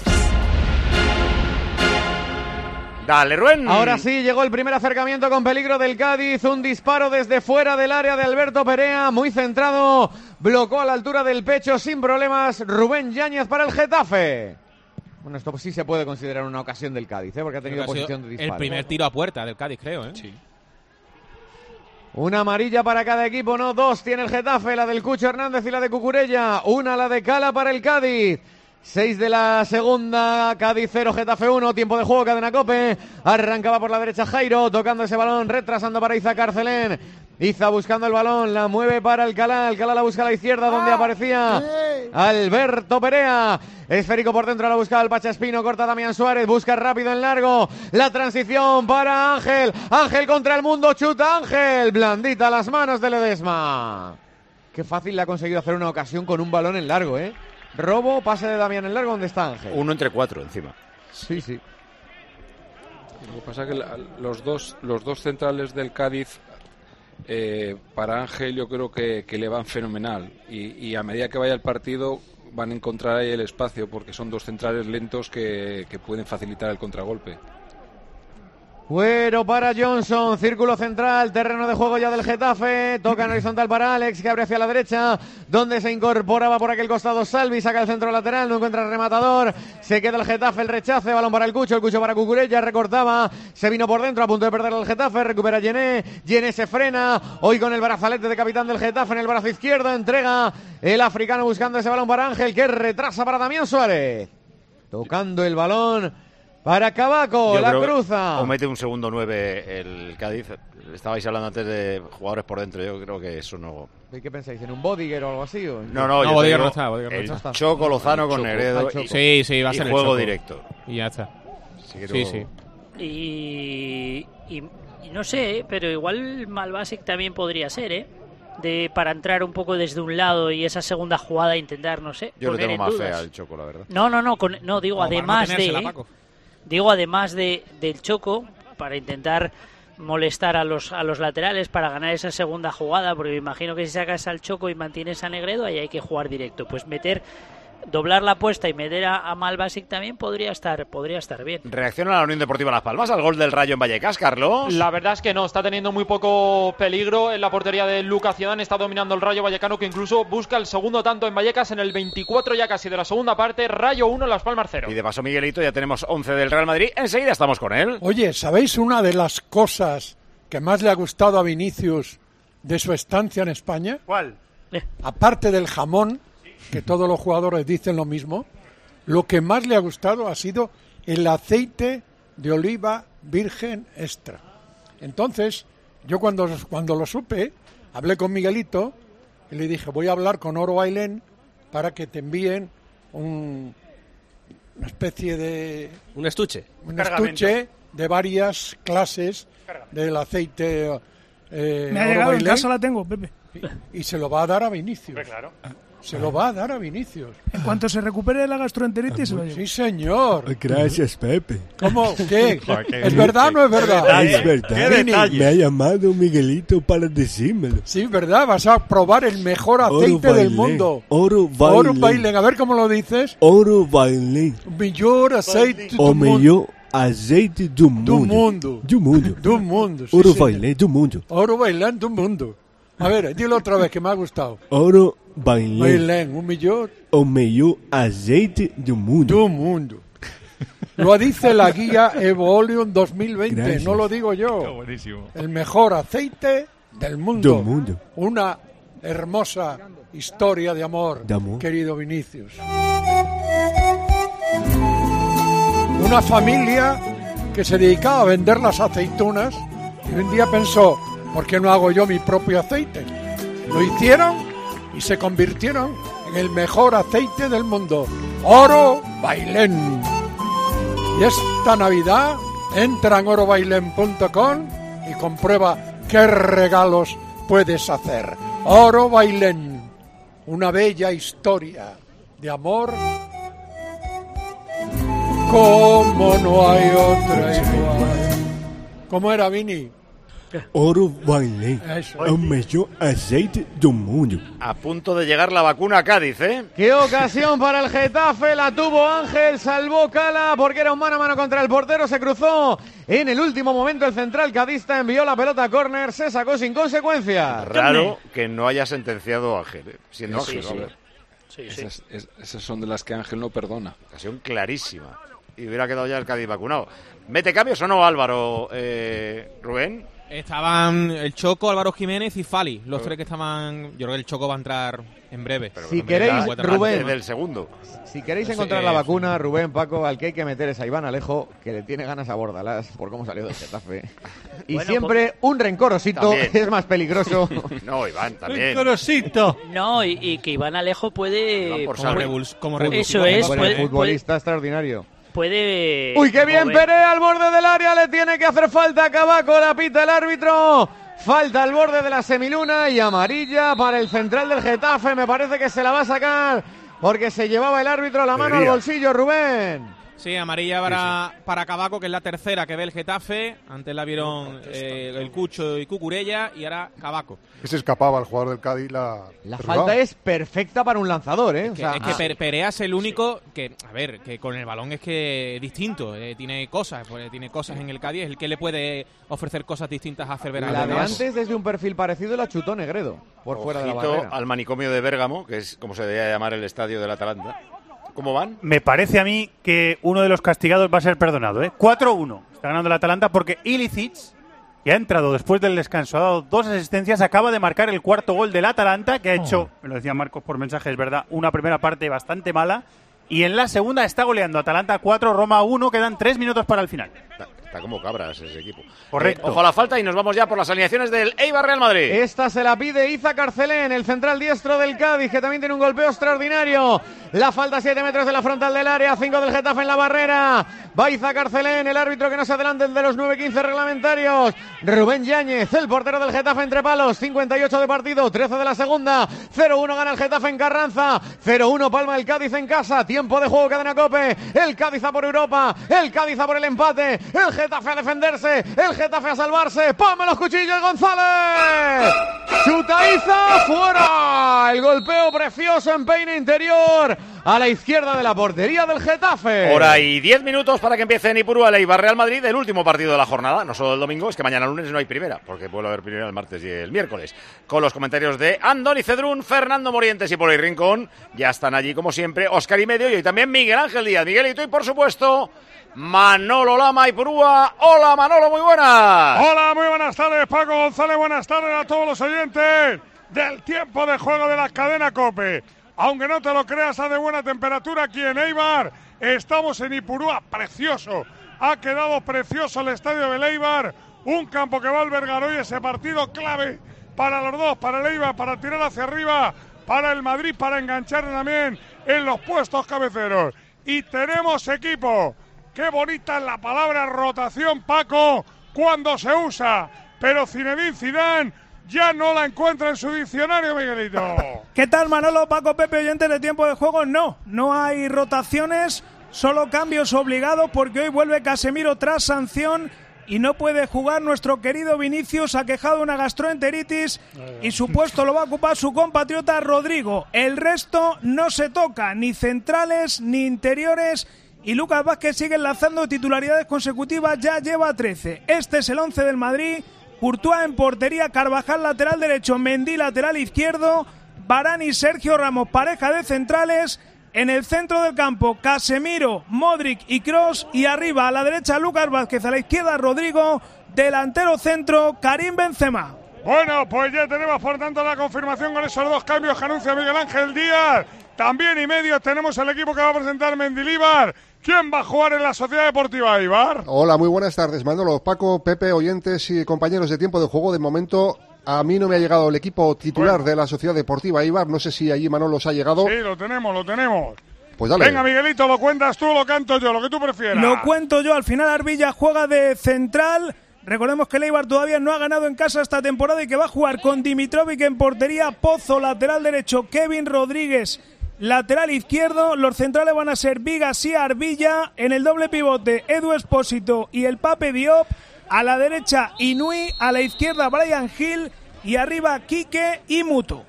S1: Dale, Ruen.
S3: Ahora sí, llegó el primer acercamiento con peligro del Cádiz. Un disparo desde fuera del área de Alberto Perea, muy centrado. Blocó a la altura del pecho sin problemas Rubén Yáñez para el Getafe. Bueno, esto sí se puede considerar una ocasión del Cádiz, ¿eh? Porque ha tenido
S8: Creo que ha sido
S3: posición de disparo.
S8: el primer tiro a puerta del Cádiz, creo, ¿eh?
S7: Sí.
S3: Una amarilla para cada equipo, no, dos tiene el Getafe, la del Cucho Hernández y la de Cucurella. Una la de Cala para el Cádiz. Seis de la segunda, Cádiz cero, Getafe uno, tiempo de juego, Cadena Cope. Arrancaba por la derecha Jairo, tocando ese balón, retrasando para Iza Carcelén. Iza buscando el balón, la mueve para Alcalá. Alcalá la busca a la izquierda, donde aparecía Alberto Perea. Esférico por dentro, la busca el Pacha Espino, corta Damián Suárez, busca rápido en largo. La transición para Ángel. Ángel contra el mundo, chuta Ángel. Blandita las manos de Ledesma. Qué fácil le ha conseguido hacer una ocasión con un balón en largo, ¿eh? Robo, pase de Damián en largo, ¿dónde está Ángel?
S1: Uno entre cuatro encima.
S3: Sí, sí.
S7: Lo que pasa es que la- los dos, los dos centrales del Cádiz, eh, para Ángel yo creo que, que le van fenomenal. Y, y a medida que vaya el partido van a encontrar ahí el espacio, porque son dos centrales lentos que, que pueden facilitar el contragolpe.
S3: Cuero para Johnson, círculo central, terreno de juego ya del Getafe, toca en horizontal para Alex, que abre hacia la derecha, donde se incorporaba por aquel costado Salvi, saca el centro lateral, no encuentra el rematador, se queda el Getafe, el rechace, balón para el Cucho, el Cucho para Cucurella, recortaba, se vino por dentro, a punto de perder el Getafe, recupera Yené, Yené se frena, hoy con el brazalete de capitán del Getafe en el brazo izquierdo, entrega el africano buscando ese balón para Ángel, que retrasa para Damián Suárez, tocando el balón para Cavaco,
S1: Yo
S3: la
S1: creo-
S3: cruza.
S1: O mete un segundo nueve el Cádiz. Estabais hablando antes de jugadores por dentro. Yo creo que eso no.
S3: ¿Y qué pensáis? ¿En un Bodiger o algo así? O en
S1: No,
S3: qué?
S1: no, yo te
S8: Bodiger
S1: digo,
S8: no está, Bodiger no
S1: el
S8: está.
S3: está.
S1: Choco Lozano con
S3: Choco,
S1: Negredo
S3: al Choco.
S1: y,
S8: Sí, sí, va a
S1: y
S8: ser el
S1: juego
S8: Choco.
S1: directo.
S8: Y ya está.
S1: Así que
S8: Sí,
S1: no-
S8: sí.
S11: Y, y, y no sé, pero igual Malbasic también podría ser, ¿eh? De, para entrar un poco desde un lado y esa segunda jugada intentar, no sé,
S1: Yo le
S11: poner
S1: tengo
S11: en
S1: más
S11: dudas.
S1: fe al Choco, la verdad.
S11: No, no, no, con- no digo
S8: Como para
S11: además
S8: no tenérsela,
S11: de,
S8: Paco.
S11: digo además de del Choco para intentar molestar a los a los laterales para ganar esa segunda jugada, porque me imagino que si sacas al Choco y mantienes a Negredo, ahí hay que jugar directo, pues meter doblar la apuesta y meter a, a Malbasic también podría estar podría estar bien.
S1: Reacciona la Unión Deportiva Las Palmas al gol del Rayo en Vallecas, Carlos.
S6: La verdad es que no, está teniendo muy poco peligro en la portería de Lucas Zidane, está dominando el Rayo Vallecano, que incluso busca el segundo tanto en Vallecas en el veinticuatro ya casi de la segunda parte. Rayo uno, Las Palmas cero.
S1: Y de paso, Miguelito, ya tenemos once del Real Madrid. Enseguida estamos con él.
S5: Oye, ¿sabéis una de las cosas que más le ha gustado a Vinicius de su estancia en España?
S9: ¿Cuál?
S5: Aparte del jamón, que todos los jugadores dicen lo mismo, lo que más le ha gustado ha sido el aceite de oliva virgen extra. Entonces, yo cuando, cuando lo supe, hablé con Miguelito y le dije, voy a hablar con Oro Bailén para que te envíen un, una especie de...
S13: Un estuche.
S5: un
S9: Cargamento.
S5: estuche de varias clases del aceite eh,
S14: Me ha
S5: Oro
S14: llegado, en
S5: Bailén,
S14: casa la tengo, Pepe.
S5: y, y se lo va a dar a Vinicius.
S9: Hombre, claro.
S5: Se lo va a dar a Vinicius.
S14: En cuanto se recupere de la gastroenteritis, se lo llevo.
S5: Sí, señor.
S15: Gracias, Pepe.
S5: ¿Cómo? ¿Qué?
S15: Joder, qué
S5: ¿Es verdad o no es verdad?
S15: Es verdad.
S5: Vini,
S15: Me ha llamado Miguelito para decírmelo.
S5: sí, verdad. Vas a probar el mejor
S15: Oro
S5: aceite del
S15: Bailén.
S5: mundo.
S15: Oro
S5: Oro
S15: Bailén.
S5: Bailén. A ver cómo lo dices.
S15: Oro Bailén.
S5: Mejor aceite
S15: O
S5: do mundo.
S15: melhor azeite do mundo.
S5: Do mundo.
S15: Do mundo.
S5: Do mundo. sí,
S15: Oro
S5: señor.
S15: Bailén do mundo.
S5: Oro Bailén do mundo. A ver, dilo otra vez que me ha gustado.
S15: Oro Bailén.
S5: Bailén, un millón
S15: O melhor azeite do mundo.
S5: do mundo. Lo dice la guía Evolution dos mil veinte,
S15: Gracias.
S5: no lo digo yo.
S9: Buenísimo.
S5: El mejor aceite del mundo.
S15: Do mundo.
S5: Una hermosa historia de amor,
S15: De amor.
S5: querido Vinicius. Una familia que se dedicaba a vender las aceitunas y un día pensó, ¿por qué no hago yo mi propio aceite? Lo hicieron y se convirtieron en el mejor aceite del mundo, Oro Bailén. Y esta Navidad entra en oro bailén punto com y comprueba qué regalos puedes hacer. Oro Bailén, una bella historia de amor como no hay otra igual. ¿Cómo era, Vini?
S15: Oro Bailén.
S5: Eso.
S15: O melhor azeite do mundo.
S1: A punto de llegar la vacuna a Cádiz, ¿eh?
S3: ¡Qué ocasión para el Getafe! La tuvo Ángel, salvó Cala porque era un mano a mano contra el portero. Se cruzó en el último momento el central cadista, envió la pelota a córner, se sacó sin consecuencia.
S1: Raro que no haya sentenciado a Ángel. ¿eh? Siendo
S7: Sí,
S1: Ángel,
S7: sí.
S1: vamos.
S11: Sí, sí.
S7: Esas, es- esas son de las que Ángel no perdona.
S1: Ocasión clarísima. Y hubiera quedado ya el Cádiz vacunado. ¿Mete cambios o no, Álvaro? Eh, Rubén.
S8: Estaban el Choco, Álvaro Jiménez y Fali, los tres que estaban. Yo creo que el Choco va a entrar en breve.
S1: Pero
S3: Si
S1: no me
S3: queréis,
S1: da-
S3: Rubén.
S1: antes del segundo.
S3: Si queréis
S8: Sí,
S3: encontrar
S8: eh,
S3: la vacuna, Rubén, Paco, al que hay que meter es a Iván Alejo, que le tiene ganas a Bordalás por cómo salió del Getafe. Y
S11: Bueno,
S3: siempre un rencorosito
S1: También.
S3: es más peligroso.
S1: No, Iván, también.
S11: No, y, y que Iván Alejo puede...
S1: Iván por
S8: Como,
S1: Sarri.
S8: revuls- como
S11: Eso
S8: revulsivo.
S11: es,
S3: Bueno,
S11: puede-
S3: futbolista extraordinario.
S11: Puede...
S3: Uy, qué bien,
S11: mover.
S3: Perea al borde del área, le tiene que hacer falta a Cavaco, la pita el árbitro. Falta al borde de la semiluna y amarilla para el central del Getafe. Me parece que se la va a sacar porque se llevaba el árbitro la mano
S1: Debería.
S3: al bolsillo, Rubén.
S8: Sí, amarilla para, para Cavaco, que es la tercera que ve el Getafe. Antes la vieron eh, el Cucho y Cucurella y ahora Cavaco.
S16: Que se escapaba el jugador del Cádiz la...
S3: La
S16: derribaba.
S3: falta es perfecta para un lanzador, ¿eh? O
S8: Que-
S3: sea,
S8: es que Per- Perea es el único que, a ver, que con el balón es que es distinto, eh, tiene cosas, pues, tiene cosas en el Cádiz, es el que le puede ofrecer cosas distintas a Cervera.
S3: la de
S8: Además,
S3: antes desde un perfil parecido la chutó Negredo por fuera de la
S1: Ojito
S3: barrera.
S1: al manicomio de Bérgamo, que es como se debería llamar el estadio del Atalanta. ¿Cómo van?
S9: Me parece a mí que uno de los castigados va a ser perdonado, ¿eh? cuatro uno. Está ganando el Atalanta porque Ilicic, que ha entrado después del descanso, ha dado dos asistencias, acaba de marcar el cuarto gol del Atalanta, que ha hecho, me lo decía Marcos por mensaje, es verdad, una primera parte bastante mala, Y en la segunda está goleando Atalanta cuatro, Roma uno, quedan tres minutos para el final.
S1: Está, está como cabras ese equipo.
S9: Correcto.
S1: Eh, ojo a la falta y nos vamos ya por las alineaciones del Eibar Real Madrid.
S3: Esta se la pide Iza Carcelén, el central diestro del Cádiz, que también tiene un golpeo extraordinario. La falta siete metros de la frontal del área, cinco del Getafe en la barrera. Va Iza Carcelén, el árbitro que no se adelanta, el de los nueve quince reglamentarios. Rubén Yáñez, el portero del Getafe entre palos, cincuenta y ocho de partido, trece de la segunda. cero uno gana el Getafe en Carranza, cero uno palma el Cádiz en casa. Tiempo de juego, cadena COPE. El Cádiz a por Europa, el Cádiz a por el empate, el Getafe a defenderse, el Getafe a salvarse. ¡Pame los cuchillos, González! ¡Chuta Iza! ¡Fuera! El golpeo precioso en peine interior a la izquierda de la portería del Getafe.
S1: Hora y diez minutos para que empiece en Ipurúa el Eibar Real Madrid, el último partido de la jornada, no solo el domingo, es que mañana lunes no hay primera, porque puede haber primera el martes y el miércoles. Con los comentarios de Andoni Cedrún, Fernando Morientes y Poli Rincón, ya están allí como siempre Óscar y Medio y hoy también Miguel Ángel Díaz, Miguelito y por supuesto Manolo Lama Ipurúa. Hola Manolo, muy buenas.
S13: Hola, muy buenas tardes Paco González, buenas tardes a todos los oyentes del tiempo de juego de la cadena COPE. Aunque no te lo creas, hace buena temperatura aquí en Eibar. Estamos en Ipurúa, precioso. Ha quedado precioso el estadio del Eibar. Un campo que va a albergar hoy ese partido clave para los dos, para el Eibar, para tirar hacia arriba, para el Madrid, para enganchar también en los puestos cabeceros. Y tenemos equipo. Qué bonita es la palabra rotación, Paco, cuando se usa. Pero Zinedine Zidane ya no la encuentra en su diccionario, Miguelito.
S14: ¿Qué tal, Manolo, Paco, Pepe, oyentes de tiempo de juego? No, no hay rotaciones, solo cambios obligados porque hoy vuelve Casemiro tras sanción y no puede jugar nuestro querido Vinicius, aquejado de una gastroenteritis, y su puesto lo va a ocupar su compatriota Rodrigo. El resto no se toca, ni centrales ni interiores, y Lucas Vázquez sigue enlazando titularidades consecutivas, ya lleva trece. Este es el once del Madrid. Courtois en portería, Carvajal lateral derecho, Mendy lateral izquierdo, Varane y Sergio Ramos pareja de centrales. En el centro del campo, Casemiro, Modric y Kroos, y arriba a la derecha Lucas Vázquez, a la izquierda Rodrigo, delantero centro Karim Benzema.
S13: Bueno, pues ya tenemos por tanto la confirmación con esos dos cambios que anuncia Miguel Ángel Díaz. También y medio tenemos el equipo que va a presentar Mendilibar. ¿Quién va a jugar en la Sociedad Deportiva Eibar?
S16: Hola, muy buenas tardes, Manolo, Paco, Pepe, oyentes y compañeros de tiempo de juego. De momento, a mí no me ha llegado el equipo titular bueno. de la Sociedad Deportiva Eibar. No sé si allí Manolo os ha llegado.
S13: Sí, lo tenemos, lo tenemos.
S16: Pues dale.
S13: Venga, Miguelito, lo cuentas tú, lo canto yo, lo que tú prefieras.
S14: Lo cuento yo. Al final Arvilla juega de central. Recordemos que el Eibar todavía no ha ganado en casa esta temporada y que va a jugar con Dimitrovic en portería, Pozo lateral derecho, Kevin Rodríguez lateral izquierdo. Los centrales van a ser Vigas y Arvilla. En el doble pivote, Edu Espósito y el Pape Diop. A la derecha, Inui. A la izquierda, Brian Hill. Y arriba, Quique y Muto.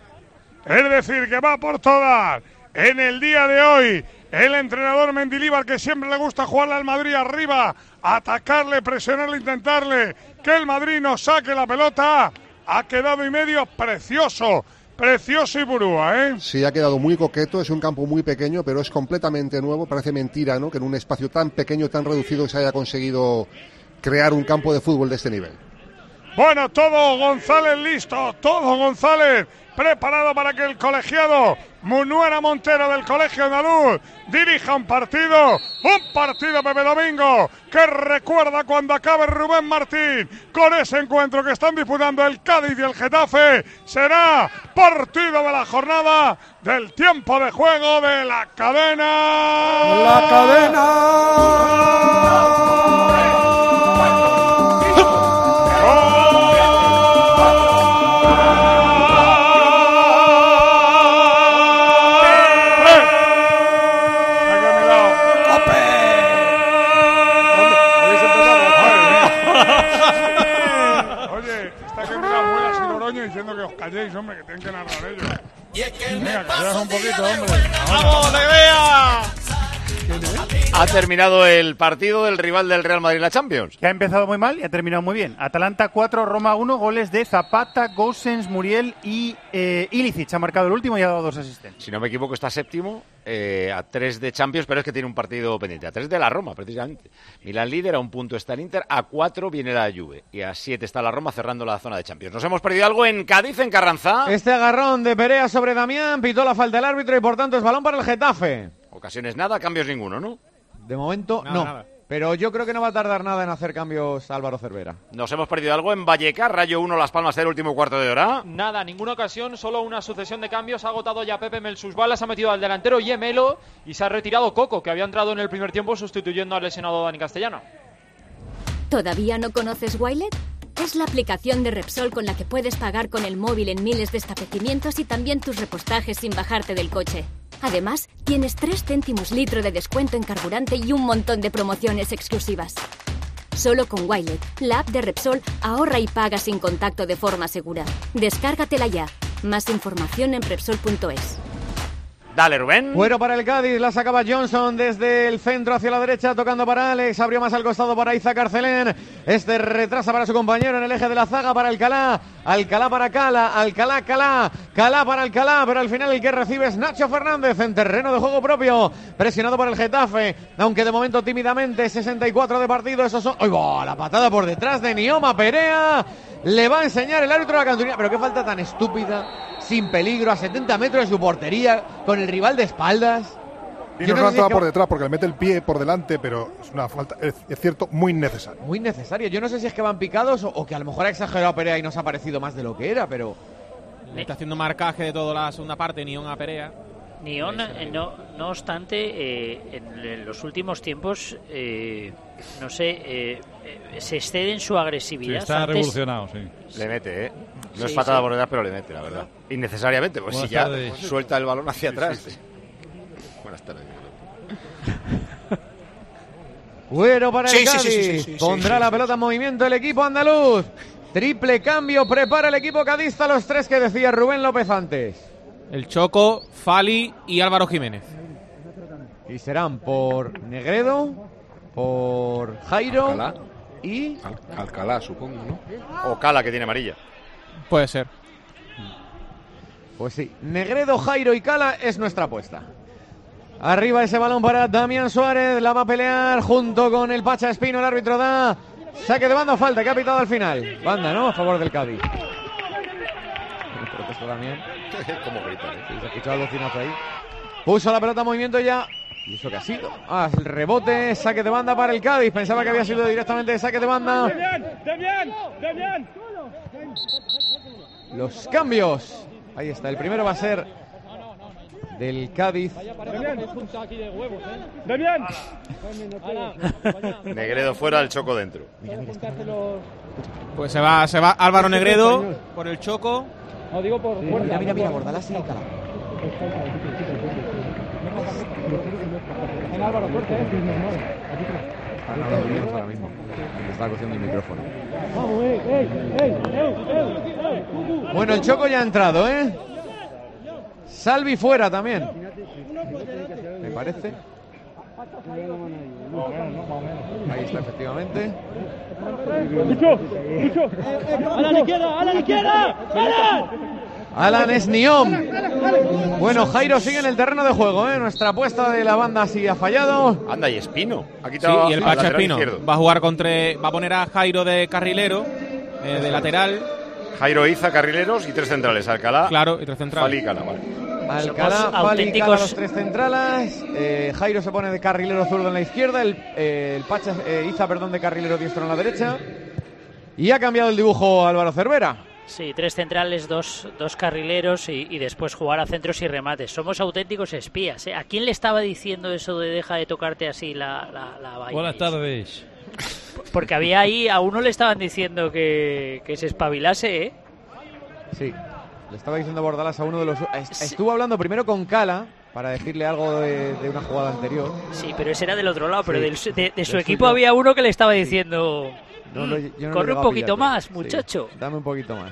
S13: Es decir, que va por todas. En el día de hoy, el entrenador Mendilibar, que siempre le gusta jugarle al Madrid arriba, atacarle, presionarle, intentarle que el Madrid nos saque la pelota. Ha quedado y medio precioso. Precioso Ipurúa, ¿eh?
S16: Sí, ha quedado muy coqueto, es un campo muy pequeño, pero es completamente nuevo. Parece mentira, ¿no?, que en un espacio tan pequeño, tan reducido, se haya conseguido crear un campo de fútbol de este nivel.
S13: Bueno, todo González listo, todo González preparado para que el colegiado Munuera Montero del Colegio Andaluz dirija un partido, un partido, Pepe Domingo, que recuerda cuando acabe Rubén Martín con ese encuentro que están disputando el Cádiz y el Getafe. Será partido de la jornada del tiempo de juego de la cadena.
S5: La cadena.
S13: Diciendo que os calléis, hombre, que tienen que narrar ellos. Venga, callaos un poquito, hombre.
S1: ¡Vamos, de vea! Ha terminado el partido del rival del Real Madrid en la Champions.
S9: Que ha empezado muy mal y ha terminado muy bien. Atalanta cuatro, Roma uno, goles de Zapata, Gosens, Muriel y eh, Ilicic. Ha marcado el último y ha dado dos asistencias.
S1: Si no me equivoco, está séptimo, eh, a tres de Champions, pero es que tiene un partido pendiente. A tres de la Roma, precisamente. Milán líder, a un punto está el Inter, a cuatro viene la Juve y a siete está la Roma cerrando la zona de Champions. ¿Nos hemos perdido algo en Cádiz, en Carranza?
S3: Este agarrón de Perea sobre Damián, pitó la falta del árbitro y por tanto es balón para el Getafe.
S1: Ocasiones nada, cambios ninguno, ¿no?
S3: De momento,
S1: Nada,
S3: no.
S1: nada.
S3: Pero yo creo que no va a tardar nada en hacer cambios Álvaro Cervera.
S1: Nos hemos perdido algo en Vallecas, Rayo uno, Las Palmas del último cuarto de hora.
S6: Nada, ninguna ocasión, solo una sucesión de cambios. Ha agotado ya Pepe Mel sus balas, ha metido al delantero Yemelo y se ha retirado Coco, que había entrado en el primer tiempo sustituyendo al lesionado Dani Castellano.
S17: ¿Todavía no conoces Wilet? Es la aplicación de Repsol con la que puedes pagar con el móvil en miles de establecimientos y también tus repostajes sin bajarte del coche. Además, tienes tres céntimos litro de descuento en carburante y un montón de promociones exclusivas. Solo con Wilet, la app de Repsol, ahorra y paga sin contacto de forma segura. Descárgatela ya. Más información en Repsol punto es.
S1: Dale, Rubén.
S3: Fuero para el Cádiz, la sacaba Johnson desde el centro hacia la derecha, tocando para Alex, abrió más al costado para Iza Carcelén, este retrasa para su compañero en el eje de la zaga para Alcalá, Alcalá para Cala, Alcalá, Calá, Calá para Alcalá, pero al final el que recibe es Nacho Fernández en terreno de juego propio, presionado por el Getafe, aunque de momento tímidamente, sesenta y cuatro de partido, esos son... ¡Ay, va! La patada por detrás de Nioma Perea, le va a enseñar el árbitro a la cantonía, pero qué falta tan estúpida, sin peligro, a setenta metros de su portería, con el rival de espaldas.
S18: Y
S3: Yo
S18: no,
S3: no
S18: es
S3: sé
S18: una
S3: si
S18: por
S3: es que-
S18: detrás porque le mete el pie por delante, pero es una falta, es, es cierto, muy innecesaria.
S3: Muy necesario. Yo no sé si es que van picados o, o que a lo mejor ha exagerado Perea y nos ha parecido más de lo que era, pero...
S8: Le está haciendo marcaje de toda la segunda parte, Nión a Perea.
S11: Nión, eh, no, no obstante, eh, en, en los últimos tiempos, eh, no sé, eh, eh, se excede en su agresividad.
S19: Sí, está
S11: Antes-
S19: revolucionado, sí.
S1: Le mete, ¿eh? No
S11: Sí,
S1: es patada
S11: sí.
S1: por detrás, pero le mete, la verdad. Innecesariamente, pues
S19: Buenas
S1: si ya
S19: tardes.
S1: suelta el balón hacia
S19: Sí,
S1: atrás.
S19: sí, sí.
S1: Buenas tardes.
S3: Güero para el
S1: Sí, sí,
S3: Cádiz.
S1: sí, sí, sí, sí,
S3: Pondrá
S1: sí,
S3: la
S1: sí,
S3: pelota en movimiento el equipo andaluz. Triple cambio, prepara el equipo cadista los tres que decía Rubén López antes.
S8: El Choco, Fali y Álvaro Jiménez.
S3: Y serán por Negredo, por Jairo
S7: Alcalá.
S3: y...
S7: Al- Alcalá, supongo, ¿no?
S1: O Cala, que tiene amarilla.
S8: Puede ser.
S3: Pues sí, Negredo, Jairo y Cala es nuestra apuesta. Arriba ese balón para Damián Suárez, la va a pelear junto con el Pacha Espino, el árbitro da saque de banda o falta, que ha pitado al final. Banda, ¿no? A favor del Cádiz. Protesto también.
S1: ¿Cómo gritan, eh?
S3: Sí, se ha escuchado el bocinazo ahí. Puso la pelota en movimiento ya. ¿Y eso qué ha sido? Ah, el rebote, saque de banda para el Cádiz. Pensaba que había sido directamente de saque de banda. Los cambios. Ahí está, el primero va a ser del Cádiz.
S1: Negredo fuera, el Choco dentro.
S8: Pues se va, se va Álvaro Negredo por el Choco.
S6: No digo por
S3: Mira, mira, mira, Bordalás y Alcalá.
S6: En Álvaro, fuerte, ¿eh?
S3: Están hablando bien ahora mismo. Está cogiendo el micrófono.
S6: Vamos, ey, ey, ey, ey, ey.
S3: Bueno, el Choco ya ha entrado, ¿eh? Salvi fuera también. Me parece. Ahí está, efectivamente.
S6: ¡A la izquierda! ¡A la izquierda! ¡Alan!
S3: Alan es Niom. Bueno, Jairo sigue en el terreno de juego, ¿eh? Nuestra apuesta de la banda sí ha fallado.
S1: Anda, y Espino. Ha
S8: Sí,
S1: quitado
S8: y el
S1: al
S8: Pacha
S1: lateral
S8: Espino
S1: izquierdo.
S8: va a jugar contra, va a poner a Jairo de carrilero, eh, de lateral.
S1: Jairo Iza, carrileros y tres centrales. Alcalá,
S8: Claro, y tres centrales.
S1: Fali y Cala, vale.
S3: Alcalá,
S11: Somos
S3: Fali,
S11: auténticos-
S3: Cala, los tres centrales. Eh, Jairo se pone de carrilero zurdo en la izquierda. El, eh, el Pacha, eh, Iza, perdón, de carrilero diestro en la derecha. Y ha cambiado el dibujo Álvaro Cervera.
S11: Sí, tres centrales, dos, dos carrileros y, y después jugar a centros y remates. Somos auténticos espías, ¿eh? ¿A quién le estaba diciendo eso de deja de tocarte así la, la, la vaina?
S19: Buenas tardes.
S11: Porque había ahí, a uno le estaban diciendo que, que se espabilase, ¿eh?
S3: Sí, le estaba diciendo Bordalás a uno de los... est- Estuvo hablando primero con Cala para decirle algo de, de una jugada anterior.
S11: Sí, pero ese era del otro lado, pero
S3: Sí.
S11: del su- de, de su
S3: Del
S11: equipo
S3: suyo.
S11: había uno que le estaba diciendo...
S3: No lo- yo no lo he
S11: Corre un
S3: llegado a
S11: poquito
S3: pillar,
S11: más,
S3: pero-
S11: muchacho.
S3: sí, dame un poquito más.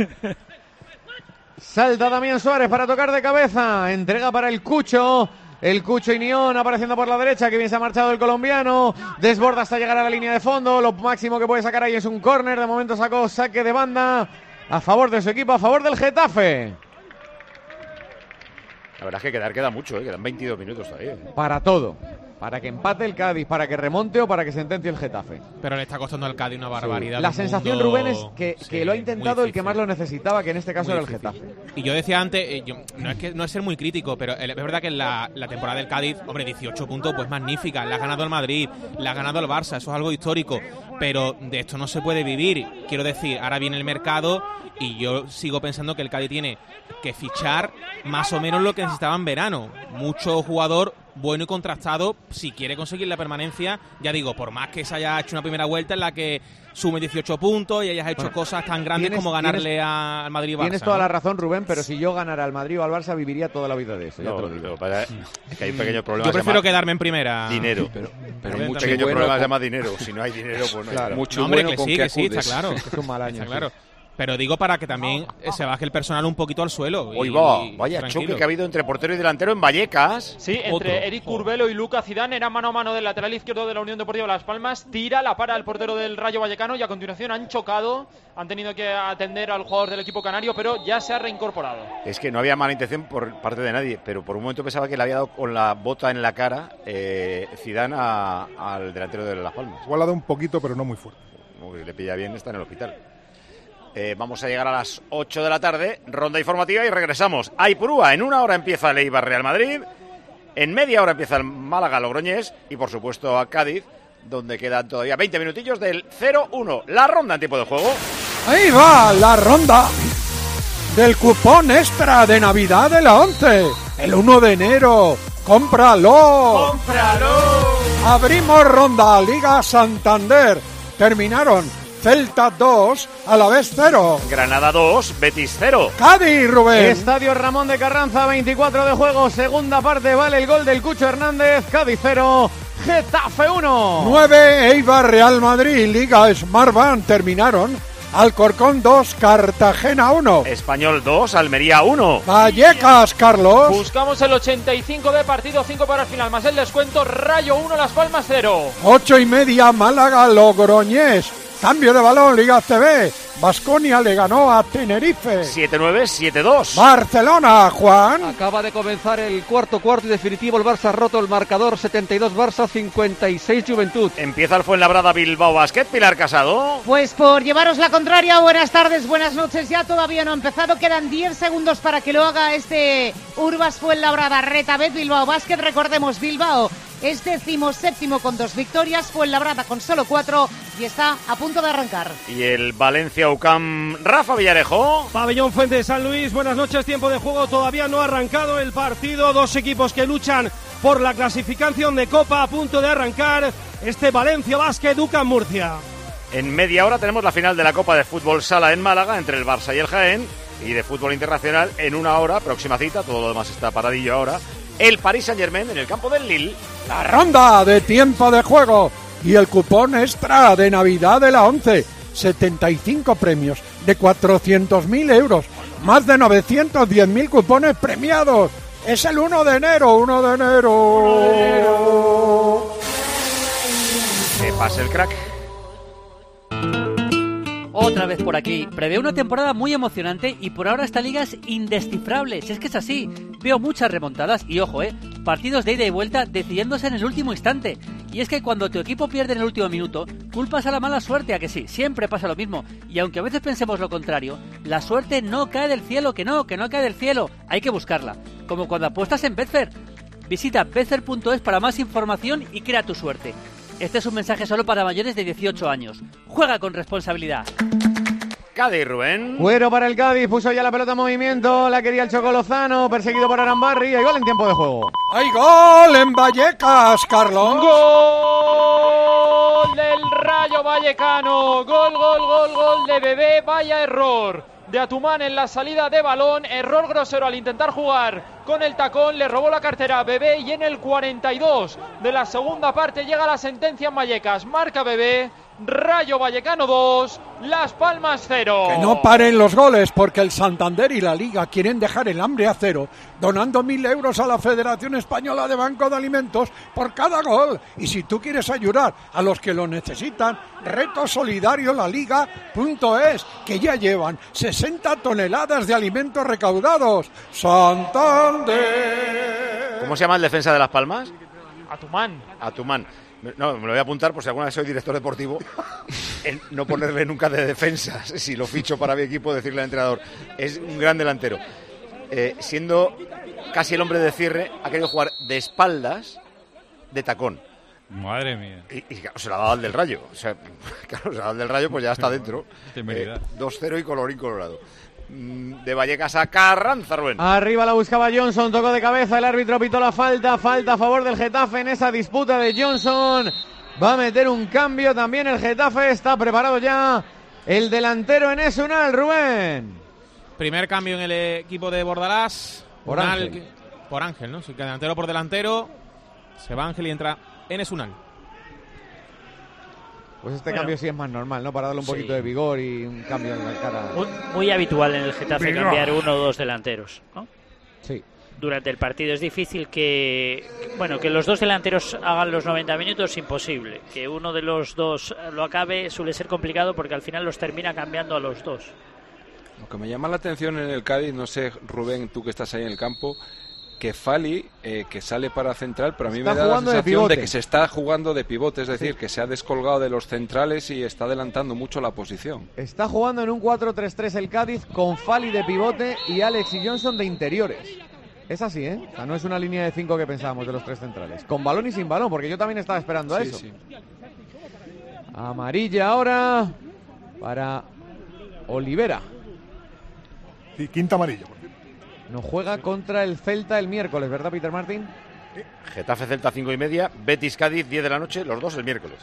S3: Salta Damián Suárez para tocar de cabeza. Entrega para el Cucho. El Cucho y Nión apareciendo por la derecha. Que bien se ha marchado el colombiano. Desborda hasta llegar a la línea de fondo. Lo máximo que puede sacar ahí es un córner. De momento sacó saque de banda a favor de su equipo, a favor del Getafe.
S1: La verdad es que quedar queda mucho, ¿eh? Quedan veintidós minutos todavía.
S3: Para todo. para que empate el Cádiz, para que remonte o para que sentencie el Getafe.
S8: Pero le está costando al Cádiz una barbaridad.
S3: La
S8: del
S3: sensación,
S8: mundo.
S3: Rubén, es que,
S8: Sí,
S3: que lo ha intentado
S8: muy
S3: el que más lo necesitaba, que en este caso
S8: Muy
S3: era el
S8: difícil.
S3: Getafe.
S8: Y yo decía antes, eh, yo, no es que no es ser muy crítico, pero el- es verdad que la, la temporada del Cádiz, hombre, dieciocho puntos, pues magnífica. La ha ganado el Madrid, la ha ganado el Barça, eso es algo histórico. Pero de esto no se puede vivir. Quiero decir, ahora viene el mercado y yo sigo pensando que el Cádiz tiene que fichar más o menos lo que necesitaba en verano. Mucho jugador bueno y contrastado si quiere conseguir la permanencia. Ya digo, por más que se haya hecho una primera vuelta en la que sume dieciocho puntos y hayas hecho
S3: Bueno,
S8: cosas tan grandes
S3: tienes-
S8: como ganarle
S3: tienes-
S8: a- al Madrid y Barça.
S3: Tienes toda
S8: ¿no?
S3: la razón, Rubén, pero si yo ganara al Madrid o al Barça, viviría toda la vida de eso. ya
S1: No,
S3: te lo digo.
S1: lo que pasa es que hay un pequeño problema.
S8: Yo
S1: se
S8: prefiero
S1: llama
S8: quedarme en primera.
S1: Dinero.
S7: Pero, pero
S1: un
S7: mucho
S1: pequeño
S7: bueno
S1: problema
S7: con-
S1: se llama dinero. Si no hay dinero, pues no hay nada.
S7: Mucho
S8: No, hombre,
S7: bueno
S8: que
S7: con
S8: sí,
S7: que
S8: que sí, está
S7: acudes.
S8: claro.
S3: Es un mal año.
S8: Está
S3: sí.
S8: claro. Pero digo para que también eh, se baje el personal un poquito al suelo.
S1: Hoy
S8: y-
S1: va,
S8: y
S1: vaya
S8: tranquilo.
S1: choque que ha habido entre portero y delantero en Vallecas.
S6: Sí, entre
S8: Otro.
S6: Eric Curbelo y Luca Zidane, era mano a mano del lateral izquierdo de la Unión Deportiva Las Palmas, tira, la para el portero del Rayo Vallecano y a continuación han chocado, han tenido que atender al jugador del equipo canario, pero ya se ha reincorporado.
S1: Es que no había mala intención por parte de nadie, pero por un momento pensaba que le había dado con la bota en la cara eh, Zidane a- al delantero de Las Palmas.
S18: Igual ha dado un poquito, pero no muy fuerte.
S1: Como que le pilla bien, está en el hospital. Eh, vamos a llegar a las ocho de la tarde, ronda informativa y regresamos a Ipurúa. En una hora empieza el Eibar Real Madrid, en media hora empieza el Málaga Logroñés y por supuesto a Cádiz, donde quedan todavía veinte minutillos del cero uno. La ronda en tiempo de juego.
S5: Ahí va la ronda del cupón extra de Navidad de la once. El uno de enero. ¡Cómpralo!
S6: ¡Cómpralo!
S5: Abrimos ronda Liga Santander. Terminaron Celta dos, Alavés cero.
S1: Granada dos, Betis cero.
S5: Cádiz, Rubén.
S3: Estadio Ramón de Carranza, veinticuatro de juego, segunda parte, vale el gol del Cucho Hernández, Cádiz cero, Getafe uno.
S5: nueve, Eibar Real Madrid, Liga Smartbank. Terminaron Alcorcón dos, Cartagena uno.
S1: Español dos, Almería uno.
S5: Vallecas, Carlos.
S6: Buscamos el ochenta y cinco de partido, cinco para el final, más el descuento, Rayo uno, Las Palmas cero.
S5: Ocho y media, Málaga Logroñés. Cambio de balón, Liga C B. Baskonia le ganó a Tenerife.
S1: siete nueve, siete dos.
S5: Barcelona, Juan.
S19: Acaba de comenzar el cuarto cuarto y definitivo. El Barça ha roto el marcador. setenta y dos Barça, cincuenta y seis Juventud.
S1: Empieza el Fuenlabrada Bilbao Basket. Pilar Casado.
S20: Pues por llevaros la contraria, buenas tardes, buenas noches, ya todavía no ha empezado, quedan diez segundos para que lo haga este Urbas Fuenlabrada Retabet Bilbao Basket. Recordemos, Bilbao es decimoséptimo con dos victorias, Fuenlabrada con solo cuatro y está a punto de arrancar.
S1: Y el Valencia U C A M Rafa Villarejo.
S21: Pabellón Fuente de San Luis, buenas noches, tiempo de juego, todavía no ha arrancado el partido, dos equipos que luchan por la clasificación de Copa, a punto de arrancar este Valencia Basket U C A M Murcia.
S1: En media hora tenemos la final de la Copa de Fútbol Sala en Málaga entre el Barça y el Jaén, y de fútbol internacional en una hora, próxima cita, todo lo demás está paradillo ahora, el Paris Saint-Germain en el campo del Lille.
S5: La ronda de tiempo de juego y el cupón extra de Navidad de la once. setenta y cinco premios de cuatrocientos mil euros, más de novecientos diez mil cupones premiados. Es el uno de enero, uno de enero.
S1: Que pase el crack.
S22: Otra vez por aquí. Prevé una temporada muy emocionante y por ahora esta liga es indescifrable. Si es que es así. Veo muchas remontadas y ojo, eh, partidos de ida y vuelta decidiéndose en el último instante. Y es que cuando tu equipo pierde en el último minuto, culpas a la mala suerte, a que sí, siempre pasa lo mismo. Y aunque a veces pensemos lo contrario, la suerte no cae del cielo, que no, que no cae del cielo. Hay que buscarla. Como cuando apuestas en Betfair. Visita betfair punto es para más información y crea tu suerte. Este es un mensaje solo para mayores de dieciocho años. Juega con responsabilidad.
S1: Cádiz, Rubén.
S3: Cuero para el Cádiz, puso ya la pelota en movimiento, la quería el Choco Lozano, perseguido por Arambarri, hay gol en tiempo de juego.
S5: ¡Hay gol en Vallecas, Carlos!
S6: ¡Gol del Rayo Vallecano! ¡Gol, gol, gol, gol de Bebé! ¡Vaya error! De Atumán en la salida de balón, error grosero al intentar jugar con el tacón, le robó la cartera a Bebé y en el cuarenta y dos de la segunda parte llega la sentencia en Vallecas, marca Bebé, Rayo Vallecano dos, Las Palmas cero.
S5: Que no paren los goles porque el Santander y la Liga quieren dejar el hambre a cero, donando mil euros a la Federación Española de Banco de Alimentos por cada gol. Y si tú quieres ayudar a los que lo necesitan, Reto Solidario La Liga punto es, que ya llevan sesenta toneladas de alimentos recaudados. Santander.
S1: ¿Cómo se llama el defensa de Las Palmas?
S6: A Tumán.
S1: A Tumán. No, me lo voy a apuntar por si alguna vez soy director deportivo, en no ponerle nunca de defensa. Si lo ficho para mi equipo, decirle al entrenador, es un gran delantero. Eh, siendo casi el hombre de cierre, ha querido jugar de espaldas, de tacón.
S2: Madre mía.
S1: Y, y claro, se la ha dado al del Rayo. O sea, claro, se la ha dado al del Rayo, pues ya está dentro. Eh, dos cero y colorín colorado. De Vallecas a Carranza, Rubén.
S3: Arriba la buscaba Johnson, tocó de cabeza, el árbitro pitó la falta, falta a favor del Getafe en esa disputa de Johnson. Va a meter un cambio también el Getafe, está preparado ya el delantero Enes Unal, Rubén.
S8: Primer cambio en el equipo de Bordalás.
S3: Por
S8: Unal,
S3: Ángel.
S8: Por Ángel, ¿no? Sí, que delantero por delantero. Se va Ángel y entra Enes Unal.
S3: Pues este
S11: Bueno.
S3: cambio sí es más normal, ¿no? Para darle un
S11: Sí.
S3: poquito de vigor y un cambio en la cara.
S11: Muy, muy habitual en el Getafe
S3: Vigor.
S11: cambiar uno o dos delanteros, ¿no?
S3: Sí.
S11: Durante el partido es difícil que, bueno, que los dos delanteros hagan los noventa minutos, imposible. Que uno de los dos lo acabe suele ser complicado porque al final los termina cambiando a los dos.
S7: Lo que me llama la atención en el Cádiz, no sé, Rubén, tú que estás ahí en el campo, que Fali, eh, que sale para central, pero a mí
S3: Está
S7: me da la
S3: jugando de
S7: sensación
S3: pivote.
S7: de, que se está jugando de pivote, es decir,
S3: Sí.
S7: que se ha descolgado de los centrales y está adelantando mucho la posición.
S3: Está jugando en un cuatro tres tres el Cádiz con Fali de pivote y Alex y Johnson de interiores. Es así, ¿eh? O sea, no es una línea de cinco que pensábamos de los tres centrales. Con balón y sin balón, porque yo también estaba esperando a
S7: Sí,
S3: eso.
S7: sí.
S3: Amarilla ahora para Olivera.
S18: Sí, quinta amarilla.
S3: No juega contra el Celta el miércoles, ¿verdad, Peter Martin?
S1: Getafe Celta cinco y media, Betis Cádiz diez de la noche, los dos el miércoles.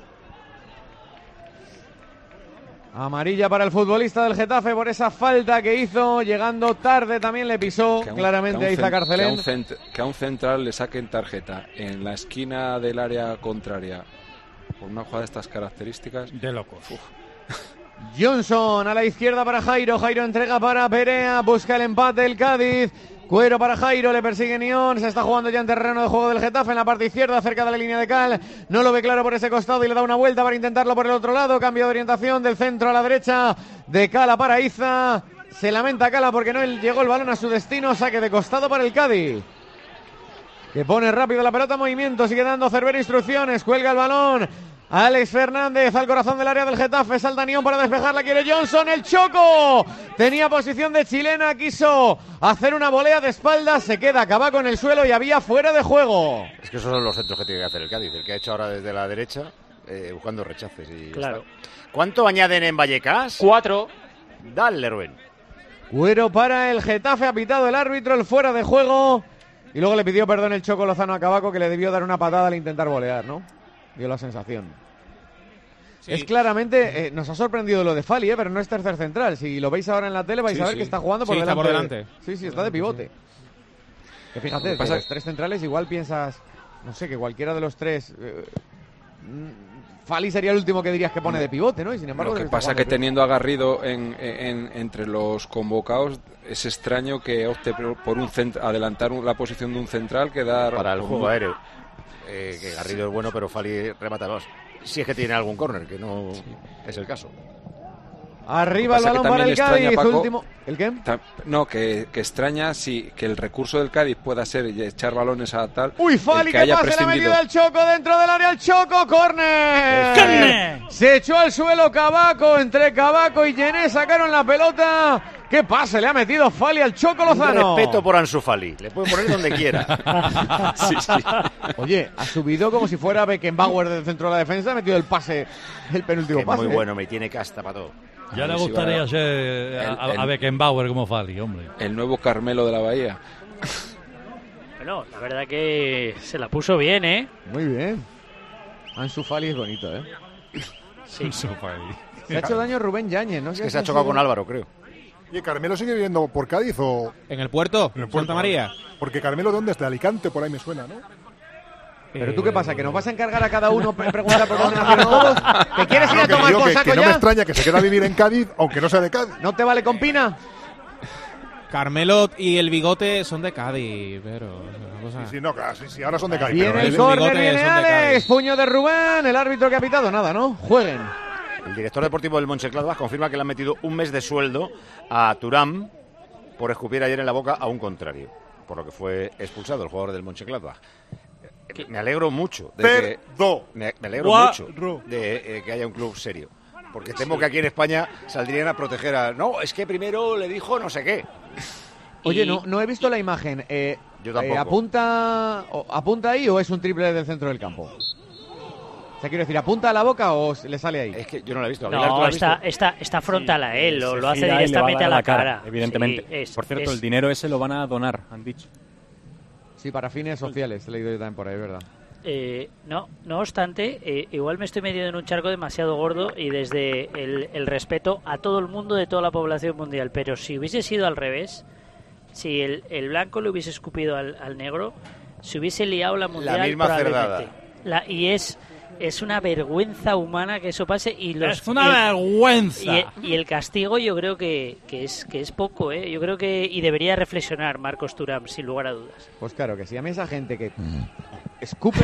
S3: Amarilla para el futbolista del Getafe por esa falta que hizo, llegando tarde también le pisó
S7: Que a un-
S3: claramente
S7: que
S3: a
S7: un
S3: Iza
S7: cen-
S3: Carcelén.
S7: Que a, un cent- que a un central le saquen tarjeta en la esquina del área contraria por una jugada de estas características.
S2: De locos.
S3: Johnson a la izquierda para Jairo, Jairo entrega para Perea, busca el empate el Cádiz, Cuero para Jairo, le persigue Nión, se está jugando ya en terreno de juego del Getafe en la parte izquierda, cerca de la línea de cal, no lo ve claro por ese costado y le da una vuelta para intentarlo por el otro lado, cambio de orientación del centro a la derecha, de Cala para Iza, se lamenta Cala porque no llegó el balón a su destino, saque de costado para el Cádiz, que pone rápido la pelota en movimiento, sigue dando Cervera instrucciones, cuelga el balón, Alex Fernández al corazón del área del Getafe, salta Nión para despejarla, quiere Johnson, el Choco, tenía posición de chilena, quiso hacer una volea de espaldas, se queda Cabaco en el suelo y había fuera de juego.
S1: Es que esos son los centros que tiene que hacer el Cádiz, el que ha hecho ahora desde la derecha, eh, buscando rechaces. Y ya
S11: Claro.
S1: está. ¿Cuánto añaden en Vallecas?
S6: Cuatro.
S1: Dale, Rubén.
S3: Cuero para el Getafe, ha pitado el árbitro, el fuera de juego, y luego le pidió perdón el Choco Lozano a Cabaco, que le debió dar una patada al intentar volear, ¿no? Dio la sensación.
S8: Sí.
S3: Es claramente, eh, nos ha sorprendido lo de Fali, eh, pero no es tercer central. Si lo veis ahora en la tele vais
S8: Sí,
S3: a ver
S8: sí.
S3: que está jugando por
S8: Sí, está
S3: delante.
S8: por delante.
S3: Sí, sí, está de pivote. Que fíjate,
S7: Lo que
S3: que
S7: pasa-
S3: los tres centrales igual piensas, no sé, que cualquiera de los tres... eh, mm, Fali sería el último que dirías que pone de pivote, ¿no? Y sin embargo...
S7: Lo que
S3: está
S7: pasa
S3: jugando
S7: que
S3: de pivote.
S7: teniendo a Garrido en, en- entre los convocados es extraño que opte por por un cent- adelantar un- la posición de un central que dar
S1: Para el
S7: por
S1: juego
S7: un-
S1: aéreo. Eh, que Garrido es bueno, pero Fali remata más. Si es que tiene algún córner, que no es el caso.
S3: Arriba el
S7: Lo que pasa
S3: balón
S7: que
S3: para
S7: también
S3: el
S7: extraña,
S3: Cádiz,
S7: Paco,
S3: último... ¿El qué?
S7: Ta- No, que, que extraña si que el recurso del Cádiz pueda ser echar balones a tal.
S3: Uy,
S7: el
S3: Fali,
S7: que
S3: que
S7: haya
S3: pase la
S7: prescindido.
S3: medida del Choco dentro del área, el Choco, córner.
S11: ¡Córner!
S3: Se echó al suelo Cabaco, entre Cabaco y Yené sacaron la pelota. ¿Qué pase le ha metido Fali al Choco Lozano?
S1: Un respeto por Ansu Fali. Le puede poner donde quiera.
S3: Sí, sí. Oye, ha subido como si fuera Beckenbauer del centro de la defensa, ha metido el pase, el penúltimo
S1: Que
S3: pase.
S1: muy bueno, me tiene casta para todo.
S2: Ya
S7: A
S2: le
S7: ver si
S2: gustaría
S7: va-
S2: ser a,
S7: el-
S2: a
S7: el-
S2: Beckenbauer como Fali, hombre.
S7: El nuevo Carmelo de la Bahía.
S11: Bueno, la verdad que se la puso bien, ¿eh?
S3: Muy bien. Ansu Fali es bonito, ¿eh?
S11: Sí.
S3: Se ha hecho daño Rubén Yáñez, ¿no?
S1: Es que se ha chocado con Álvaro, creo.
S18: ¿Y Carmelo sigue viviendo por Cádiz o...?
S8: ¿En el puerto?
S18: En el
S8: Santa María.
S18: Porque Carmelo, ¿de dónde es? De Alicante, por ahí me suena, ¿no?
S3: Pero tú, ¿qué pasa? ¿Que nos vas a encargar a cada uno pre- preguntar por dónde nacieron todos? ¿Te quieres ir
S18: No,
S3: a
S18: que
S3: tomar
S18: digo
S3: por
S18: que,
S3: saco
S18: que no
S3: ya?
S18: me extraña que se quede a vivir en Cádiz, aunque no sea de Cádiz.
S3: ¿No te vale con Pina?
S8: Carmelo y el bigote son de Cádiz, pero... una cosa-
S18: Sí, sí, no, claro, sí, sí, ahora son de Cádiz.
S3: Viene
S18: pero
S3: el
S18: él-
S3: córner,
S8: bigote
S3: viene
S8: son de
S3: Alex,
S8: Cádiz.
S3: puño de Rubén, el árbitro que ha pitado, nada, ¿no? Jueguen.
S1: El director deportivo del Mönchengladbach confirma que le han metido un mes de sueldo a Thuram por escupir ayer en la boca a un contrario, por lo que fue expulsado el jugador del Mönchengladbach. me alegro mucho de
S13: Cerdo.
S1: que, me, me alegro
S13: Guarro.
S1: mucho de eh, que haya un club serio. Porque temo que aquí en España saldrían a proteger a... No, es que primero le dijo no sé qué.
S3: Oye,
S1: Y-
S3: no, no he visto la imagen. Eh,
S1: Yo tampoco.
S3: eh, ¿apunta, o- ¿Apunta ahí o es un triple del centro del campo? O sea, quiero decir, ¿apunta a la boca o le sale ahí?
S1: Es que yo no la he visto.
S11: No, está, está, está frontal a él, lo,
S4: Se
S11: lo hace
S4: gira y le va
S11: directamente
S4: dar
S11: a la cara.
S4: evidentemente.
S11: Sí, es-
S4: Por cierto,
S11: es-
S4: el dinero ese lo van a donar, han dicho.
S3: Sí, para fines sociales, he leído yo también por ahí, ¿verdad?
S11: Eh, no, no obstante, eh, igual me estoy metiendo en un charco demasiado gordo y desde el, el respeto a todo el mundo de toda la población mundial. Pero si hubiese sido al revés, si el, el blanco le hubiese escupido al, al negro, se hubiese liado la mundial.
S1: misma
S11: probablemente.
S1: cerdada.
S11: La, y es es una vergüenza humana que eso pase y los
S2: Es una
S11: y el-
S2: vergüenza.
S11: y, el- y el castigo yo creo que, que es que es poco, ¿eh? Yo creo que y debería reflexionar Marcos Thuram sin lugar a dudas.
S3: Pues claro, que si a mí esa gente que escupe...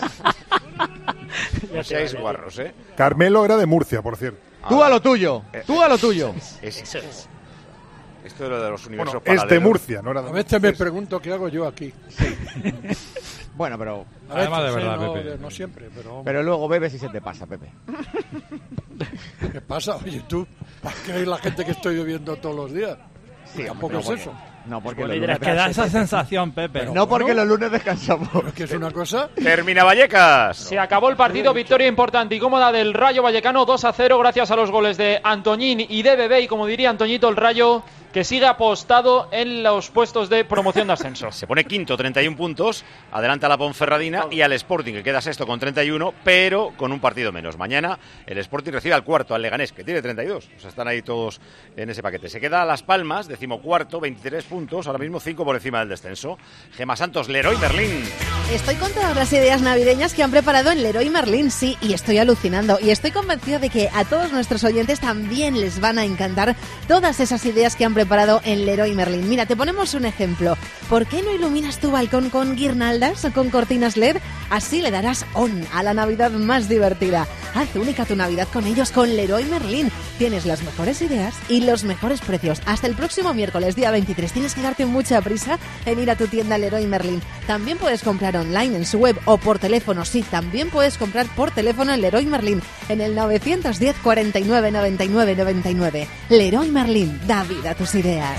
S1: No seáis guarros, ¿eh?
S13: Carmelo era de Murcia, por cierto.
S3: Tú a lo tuyo, tú a lo tuyo.
S1: Es-
S11: Eso es.
S1: Esto es lo de los universos
S13: Bueno, es de
S1: paralelos.
S13: Murcia, no era de
S5: A veces me pregunto qué hago yo aquí.
S3: Bueno, pero...
S5: A veces,
S2: Además de
S5: ¿eh?
S2: verdad,
S5: no,
S2: Pepe.
S5: no siempre, pero...
S3: Pero luego bebes y se te pasa, Pepe.
S5: ¿Qué pasa? Oye, tú, ¿para qué hay la gente que estoy bebiendo todos los días?
S3: Sí,
S5: Tampoco
S3: no,
S5: es
S3: porque-
S5: eso.
S3: No, porque
S11: Bueno,
S3: los
S11: y de
S3: lunes...
S11: las
S2: Que da esa sensación, Pepe.
S5: Pero
S3: No porque
S5: bueno,
S3: los lunes descansamos.
S5: es que es una cosa...
S1: Termina Vallecas.
S6: Se acabó el partido, victoria importante y cómoda del Rayo Vallecano, dos a cero gracias a los goles de Antoñín y de Bebé, y como diría Antoñito, el Rayo que sigue apostado en los puestos de promoción de ascenso.
S1: Se pone quinto, treinta y uno puntos, adelanta a la Ponferradina y al Sporting, que queda sexto con treinta y uno, pero con un partido menos. Mañana el Sporting recibe al cuarto, al Leganés, que tiene treinta y dos. O sea, están ahí todos en ese paquete. Se queda a Las Palmas, decimocuarto, veintitrés puntos, ahora mismo cinco por encima del descenso. Gema Santos, Leroy Merlín.
S12: Estoy con todas las ideas navideñas que han preparado en Leroy Merlin, sí, y estoy alucinando. Y estoy convencida de que a todos nuestros oyentes también les van a encantar todas esas ideas que han preparado en Leroy Merlin. Mira, te ponemos un ejemplo. ¿Por qué no iluminas tu balcón con guirnaldas o con cortinas L E D? Así le darás on a la Navidad más divertida. Haz única tu Navidad con ellos, con Leroy Merlin. Tienes las mejores ideas y los mejores precios. Hasta el próximo miércoles, día veintitrés. Tienes que darte mucha prisa en ir a tu tienda Leroy Merlin. También puedes comprar online en su web o por teléfono. Sí, también puedes comprar por teléfono en Leroy Merlin en el novecientos diez, cuarenta y nueve, noventa y nueve, noventa y nueve. Leroy Merlin, da vida a tus ideas.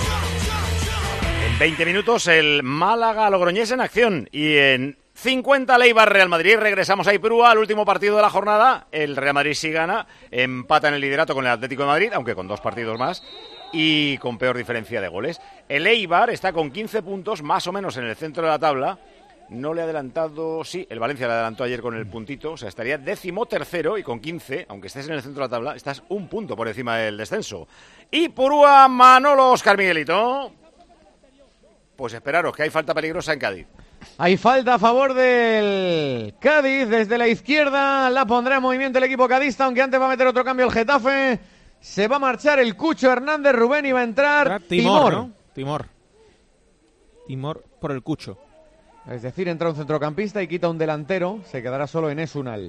S1: En veinte minutos el Málaga Logroñés en acción y en cincuenta Leibar Real Madrid. Regresamos a Ipurúa al último partido de la jornada. El Real Madrid sí gana, empata en el liderato con el Atlético de Madrid, aunque con dos partidos más y con peor diferencia de goles. El Eibar está con quince puntos, más o menos en el centro de la tabla. No le ha adelantado, sí, el Valencia le adelantó ayer con el puntito, o sea, estaría décimo tercero y con quince, aunque estés en el centro de la tabla, estás un punto por encima del descenso. Ipurúa, Manolo, Oscar Miguelito. Pues esperaros, que hay falta peligrosa en Cádiz.
S3: Hay falta a favor del Cádiz. Desde la izquierda la pondrá en movimiento el equipo cadista, aunque antes va a meter otro cambio el Getafe. Se va a marchar el Cucho Hernández Rubén y va a entrar
S8: Timor,
S3: Timor.
S8: ¿no? Timor. Timor por el Cucho.
S3: Es decir, entra un centrocampista y quita un delantero. Se quedará solo en Esunal.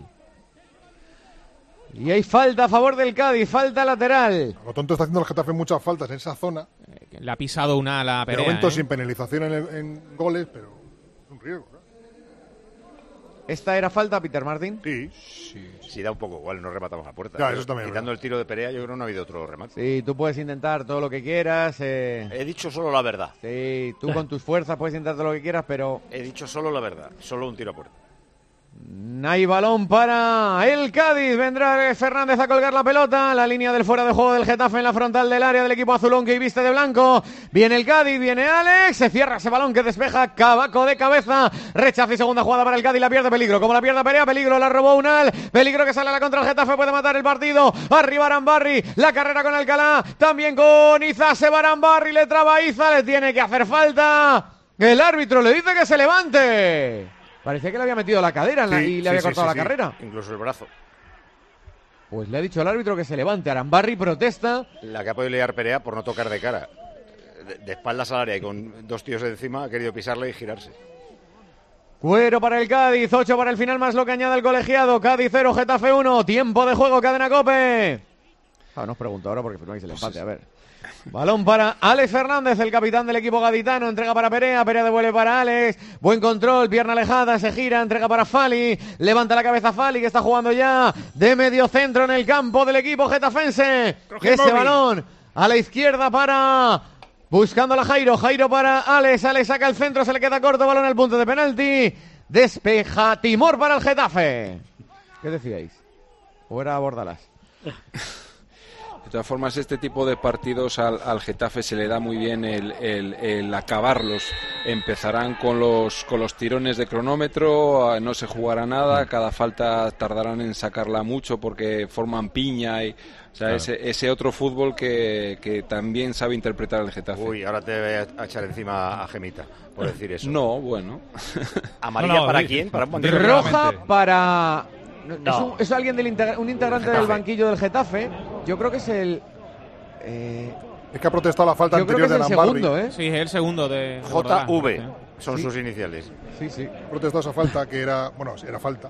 S3: Y hay falta a favor del Cádiz, falta lateral.
S18: Lo tonto está haciendo el Getafe muchas faltas en esa zona.
S8: Le ha pisado una a la
S18: De
S8: Perea.
S18: momento
S8: ¿eh?
S18: sin penalización en, el- en goles, pero es un riesgo. ¿no?
S3: ¿Esta era falta, Peter Martin?
S18: Sí.
S1: Sí, da un poco igual, no rematamos a puerta.
S18: Ya,
S1: Pero
S18: eso también es
S1: quitando
S18: verdad.
S1: el tiro de Perea, yo creo que no ha habido otro remate.
S3: Sí, tú puedes intentar todo lo que quieras. eh.
S1: He dicho solo la verdad.
S3: Sí, tú con tus fuerzas puedes intentar todo lo que quieras, pero
S1: He dicho solo la verdad, solo un tiro a puerta.
S3: hay balón para el Cádiz. Vendrá Fernández a colgar la pelota. La línea del fuera de juego del Getafe en la frontal del área del equipo azulón que viste de blanco. Viene el Cádiz, viene Alex. Se cierra ese balón que despeja Cavaco de cabeza. Rechaza y segunda jugada para el Cádiz. La pierde Peligro. Como la pierde Perea, Peligro la robó Unal. Peligro que sale a la contra el Getafe. Puede matar el partido. Arriba Arambarri. La carrera con Alcalá. También con Iza. Se va Arambarri. Le traba Iza. Le tiene que hacer falta. El árbitro le dice que se levante. Parecía que le había metido la cadera en la-
S1: Sí,
S3: y le
S1: sí,
S3: había
S1: sí,
S3: cortado
S1: sí,
S3: la
S1: sí.
S3: carrera.
S1: Incluso el brazo.
S3: Pues le ha dicho al árbitro que se levante. Arambarri protesta.
S1: La que ha podido liar Perea por no tocar de cara. De, de espaldas al área y con dos tíos encima ha querido pisarle y girarse.
S3: Cuero para el Cádiz, ocho para el final más lo que añade el colegiado. Cádiz cero, Getafe uno. Tiempo de juego, cadena COPE. Ah, no os pregunto ahora porque firmáis el empate, a ver. Balón para Alex Fernández, el capitán del equipo gaditano. Entrega para Perea, Perea devuelve para Alex. Buen control, pierna alejada, se gira, entrega para Fali. Levanta la cabeza Fali, que está jugando ya de medio centro en el campo del equipo getafense.
S13: Coge
S3: Ese
S13: móvil.
S3: balón a la izquierda para... Buscando a Jairo, Jairo para Alex. Alex saca el centro, se le queda corto, balón al punto de penalti. Despeja Timor para el Getafe. ¿Qué decíais? ¿O era Bordalás?
S7: De todas formas, este tipo de partidos al, al Getafe se le da muy bien el, el, el acabarlos. Empezarán con los, con los tirones de cronómetro, no se jugará nada, cada falta tardarán en sacarla mucho porque forman piña. Y, o sea,
S1: Claro.
S7: ese, ese otro fútbol que, que también sabe interpretar el Getafe.
S1: Uy, ahora te voy a echar encima a Gemita por decir eso.
S7: No, bueno.
S1: ¿Amarilla
S7: No, no,
S1: para
S7: sí.
S1: quién? ¿Para un banquillo?
S3: Roja para...
S1: No.
S3: Es, un- es alguien del integra- un integrante
S1: Getafe.
S3: del banquillo del Getafe. Yo creo que es el... eh,
S18: Es que ha protestado la falta
S3: Yo creo
S18: anterior
S3: que es
S18: de
S3: el
S18: Lambarri.
S3: segundo, ¿eh?
S8: Sí, es el segundo de... de
S1: J V
S8: Bordalás.
S1: son
S3: Sí.
S1: sus iniciales.
S3: Sí, sí.
S18: Ha protestado esa falta que era, bueno, era falta.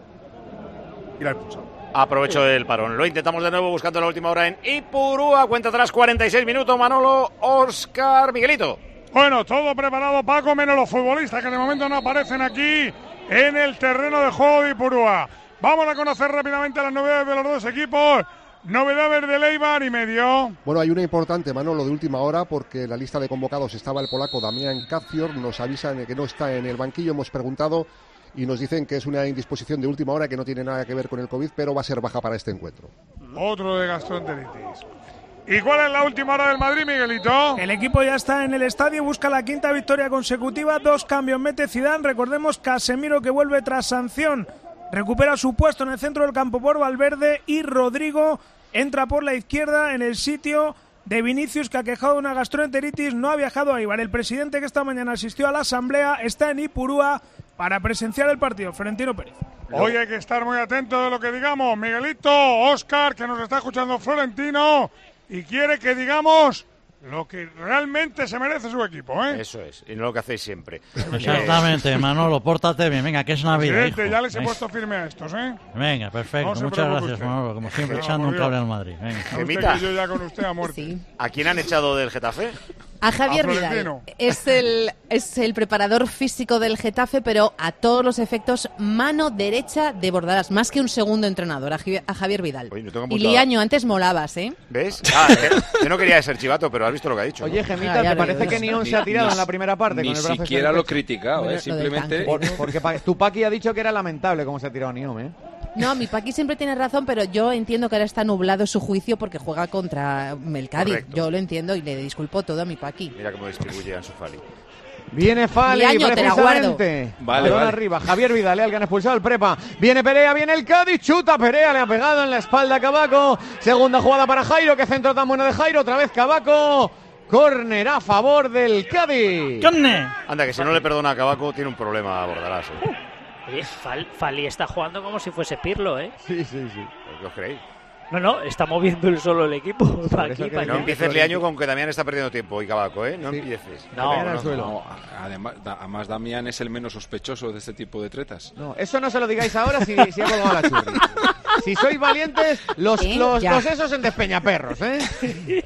S18: Y la ha expulsado.
S1: Aprovecho el parón. Lo intentamos de nuevo buscando la última hora en Ipurúa. Cuenta atrás cuarenta y seis minutos. Manolo, Óscar, Miguelito.
S13: Bueno, todo preparado, Paco, menos los futbolistas que de momento no aparecen aquí en el terreno de juego de Ipurúa. Vamos a conocer rápidamente las novedades de los dos equipos. Novedades de Eibar y medio.
S16: Bueno, hay una importante, Manolo, de última hora, porque en la lista de convocados estaba el polaco Damián Kacior. Nos avisan de que no está en el banquillo. Hemos preguntado y nos dicen que es una indisposición de última hora que no tiene nada que ver con el COVID, pero va a ser baja para este encuentro.
S13: Otro de gastroenteritis. ¿Y cuál es la última hora del Madrid, Miguelito?
S14: El equipo ya está en el estadio, busca la quinta victoria consecutiva, dos cambios mete Zidane, recordemos Casemiro que vuelve tras sanción, recupera su puesto en el centro del campo por Valverde y Rodrigo entra por la izquierda en el sitio de Vinicius que ha quejado de una gastroenteritis, no ha viajado a Eibar. El presidente que esta mañana asistió a la asamblea está en Ipurúa para presenciar el partido, Florentino Pérez.
S13: Hoy hay que estar muy atentos de lo que digamos. Miguelito, Óscar, que nos está escuchando Florentino y quiere que digamos lo que realmente se merece su equipo, ¿eh?
S1: Eso es, y no lo que hacéis siempre.
S2: Exactamente, Manolo, pórtate bien. Venga, que es Navidad,
S13: Presidente,
S2: hijo.
S13: ya les he
S2: Venga.
S13: puesto firme a estos, ¿eh?
S2: Venga, perfecto.
S13: No se
S2: Muchas
S13: preocupe
S2: gracias,
S13: usted.
S2: Manolo. Como siempre,
S13: No,
S2: echando
S13: por
S2: un
S13: Dios.
S2: cable al Madrid. Venga.
S13: Usted
S1: Gemita.
S13: que yo ya con usted a muerte.
S1: ¿A quién han echado del Getafe?
S12: A Javier
S13: A
S12: Vidal.
S13: Florentino.
S12: Es el, es el preparador físico del Getafe, pero a todos los efectos mano derecha de Bordalás, más que un segundo entrenador, a, Javi- a Javier Vidal.
S1: Oye, no tengo
S12: Y
S1: apuntado.
S12: Liaño, antes molabas, ¿eh?
S1: ¿Ves? Ah, eh, yo no quería ser chivato, pero has visto lo que ha dicho.
S3: Oye,
S1: ¿no?
S3: Gemita,
S12: Ah, ya
S3: ¿te
S12: lo
S3: parece
S12: digo.
S3: que Nión
S7: Ni-
S3: se ha tirado
S7: ni-
S3: en la primera parte
S7: Ni
S3: con el brazo hacia
S7: siquiera
S3: el
S7: lo he
S3: pecho?
S7: criticado,
S12: Bueno,
S7: ¿eh?
S12: lo del
S7: Simplemente...
S12: tanque.
S3: Por- porque pa- tu Paqui ha dicho que era lamentable cómo se ha tirado Nión, ¿eh?
S12: No, mi Paqui siempre tiene razón, pero yo entiendo que ahora está nublado su juicio porque juega contra el Cádiz.
S1: Correcto.
S12: Yo lo entiendo y le disculpo todo a mi Paqui.
S1: Mira cómo distribuye Ansu Fati.
S3: Viene Fali,
S12: Liaño, te la guardo.
S3: precisamente.
S7: Vale,
S3: Balón
S7: vale.
S3: arriba. Javier Vidal, el que han expulsado el Prepa. Viene Perea, viene el Cádiz. Chuta Perea, le ha pegado en la espalda a Cabaco. Segunda jugada para Jairo. Qué centro tan bueno de Jairo. Otra vez Cabaco. Córner a favor del Cádiz.
S1: Anda, que si no le perdona a Cabaco, tiene un problema a Bordalás. ¿eh?
S11: Oye, Fal- Fali está jugando como si fuese Pirlo, ¿eh?
S3: Sí, sí, sí.
S1: ¿Qué os creéis?
S11: No, no, está moviendo él solo el equipo. Pa'
S3: eso
S11: aquí,
S3: que
S11: pa'
S1: No
S11: allá.
S1: empieces Liaño con que Damián está perdiendo tiempo y Cabaco, ¿eh? No
S3: Sí.
S1: empieces.
S11: No,
S3: Pegan al
S11: no,
S3: suelo.
S7: No, además, da- además Damián es el menos sospechoso de este tipo de tretas.
S3: No, eso no se lo digáis ahora si, si ha colgado la churri. Si sois valientes, los,
S12: ¿Eh?
S3: los,
S12: Ya.
S3: los esos en despeñaperros, ¿eh?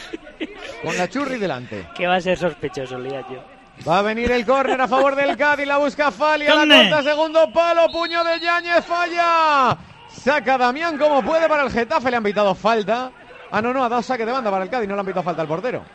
S3: Con la churri delante.
S11: Que va a ser sospechoso, Liaño.
S3: Va a venir el córner a favor del Cádiz, la busca Fali, a la corta, segundo palo, puño de Yáñez, falla. Saca Damián como puede para el Getafe, le han pitado falta. Ah, no, no, ha dado saque de banda para el Cádiz, no le han pitado falta al portero.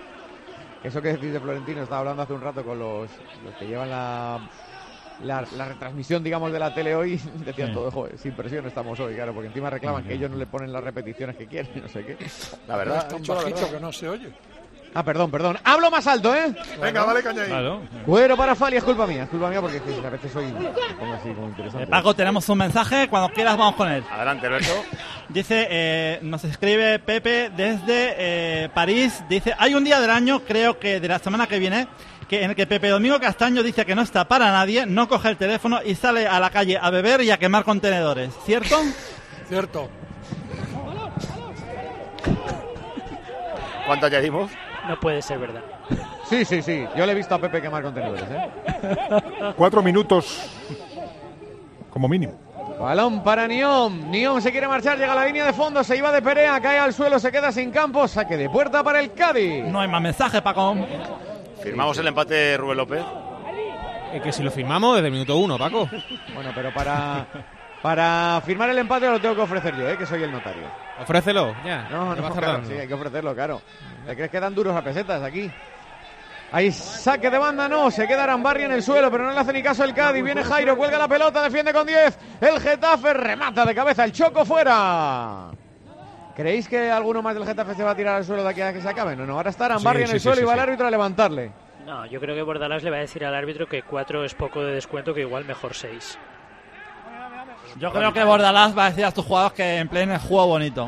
S3: Eso que decís de Florentino, estaba hablando hace un rato con los, los que llevan la, la, la retransmisión, digamos, de la tele hoy. Decían
S2: Sí.
S3: todo, joder, sin presión estamos hoy, claro, porque encima reclaman que ellos no le ponen las repeticiones que quieren, no sé qué.
S1: La
S5: Pero
S1: verdad,
S5: es tan
S1: dicho la
S5: bajito
S1: verdad.
S5: que no se oye.
S3: Ah, perdón, perdón. Hablo más alto, ¿eh?
S18: Venga, vale, caña ahí.
S2: Claro.
S3: Cuero para Fali, es culpa mía, es culpa mía porque es que a veces soy me pongo así como interesante.
S10: Eh, Paco, tenemos un mensaje, cuando quieras vamos con él.
S1: Adelante, Alberto.
S10: Dice, eh, nos escribe Pepe desde eh, París, dice, hay un día del año, creo que de la semana que viene, que en el que Pepe Domingo Castaño dice que no está para nadie, no coge el teléfono y sale a la calle a beber y a quemar contenedores, ¿cierto?
S5: Cierto.
S1: ¿Cuánto añadimos?
S11: No puede ser verdad.
S3: Sí, sí, sí. Yo le he visto a Pepe quemar contenedores, ¿eh?
S18: Cuatro minutos como mínimo.
S3: Balón para Niom. Niom se quiere marchar, llega a la línea de fondo, se iba de Perea, cae al suelo, se queda sin campo. Saque de puerta para el Cádiz.
S10: No hay más mensaje, Paco.
S1: ¿Firmamos el empate, Rubén López?
S8: Es que si lo firmamos desde el minuto uno, Paco.
S3: Bueno, pero para, para firmar el empate lo tengo que ofrecer yo, ¿eh? Que soy el notario.
S8: Ofrécelo, ya.
S3: No,
S8: ya
S3: no,
S8: vas
S3: claro,
S8: tardando.
S3: sí, hay que ofrecerlo, claro. ¿Te crees que dan duros a pesetas aquí? Hay saque de banda, no, se queda Arambarri en el suelo, pero no le hace ni caso el Cádiz. Viene Jairo, cuelga la pelota, defiende con diez. El Getafe remata de cabeza, el Choco fuera. ¿Creéis que alguno más del Getafe se va a tirar al suelo de aquí a que se acabe? No, no, ahora está Arambarri
S7: Sí,
S3: en
S7: sí,
S3: el
S7: sí,
S3: suelo
S7: sí,
S3: y va
S7: sí.
S3: el árbitro a levantarle.
S11: No, yo creo que Bordalás le va a decir al árbitro que cuatro es poco de descuento, que igual mejor seis.
S10: Yo creo que Bordalás va a decir a tus jugadores que empleen el juego bonito.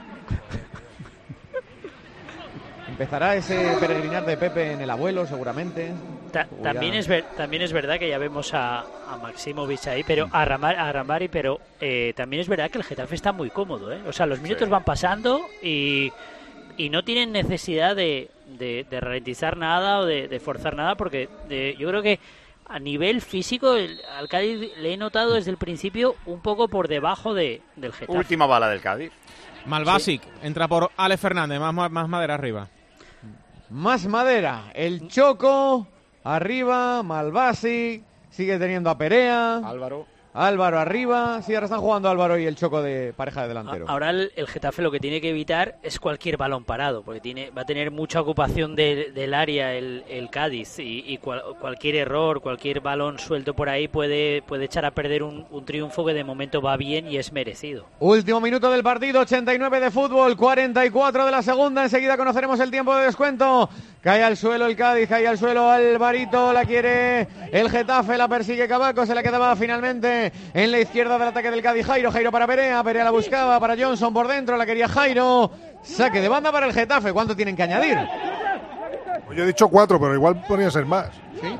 S3: Empezará ese peregrinar de Pepe en el abuelo, seguramente.
S11: Ta también, es ver también es verdad que ya vemos a, a Maximovic ahí, pero a, Ramar a Rambari, pero eh, también es verdad que el Getafe está muy cómodo, ¿eh? O sea, los minutos
S1: Sí.
S11: van pasando y, y no tienen necesidad de, de, de ralentizar nada o de, de forzar nada, porque de, yo creo que a nivel físico el, al Cádiz le he notado desde el principio un poco por debajo de, del Getafe.
S1: Última bala del Cádiz.
S8: Malbasic entra por Alex Fernández, más, más, más madera arriba.
S3: Más madera, el Choco, arriba, Malbasi, sigue teniendo a Perea.
S1: Álvaro.
S3: Álvaro arriba, sí, ahora están jugando Álvaro y el Choco de pareja de delantero.
S11: Ahora el, el Getafe lo que tiene que evitar es cualquier balón parado, porque tiene va a tener mucha ocupación de, del área el, el Cádiz y, y cual, cualquier error, cualquier balón suelto por ahí puede, puede echar a perder un, un triunfo que de momento va bien y es merecido.
S3: Último minuto del partido, ochenta y nueve de fútbol, cuarenta y cuatro de la segunda. Enseguida conoceremos el tiempo de descuento. Cae al suelo el Cádiz, cae al suelo Alvarito, la quiere el Getafe, la persigue Cavaco, se la quedaba finalmente en la izquierda del ataque del Cádiz. Jairo, Jairo para Perea, Perea la buscaba para Johnson por dentro, la quería Jairo. Saque de banda para el Getafe, ¿cuánto tienen que añadir?
S18: Yo he dicho cuatro, pero igual podría ser más.
S3: ¿Sí?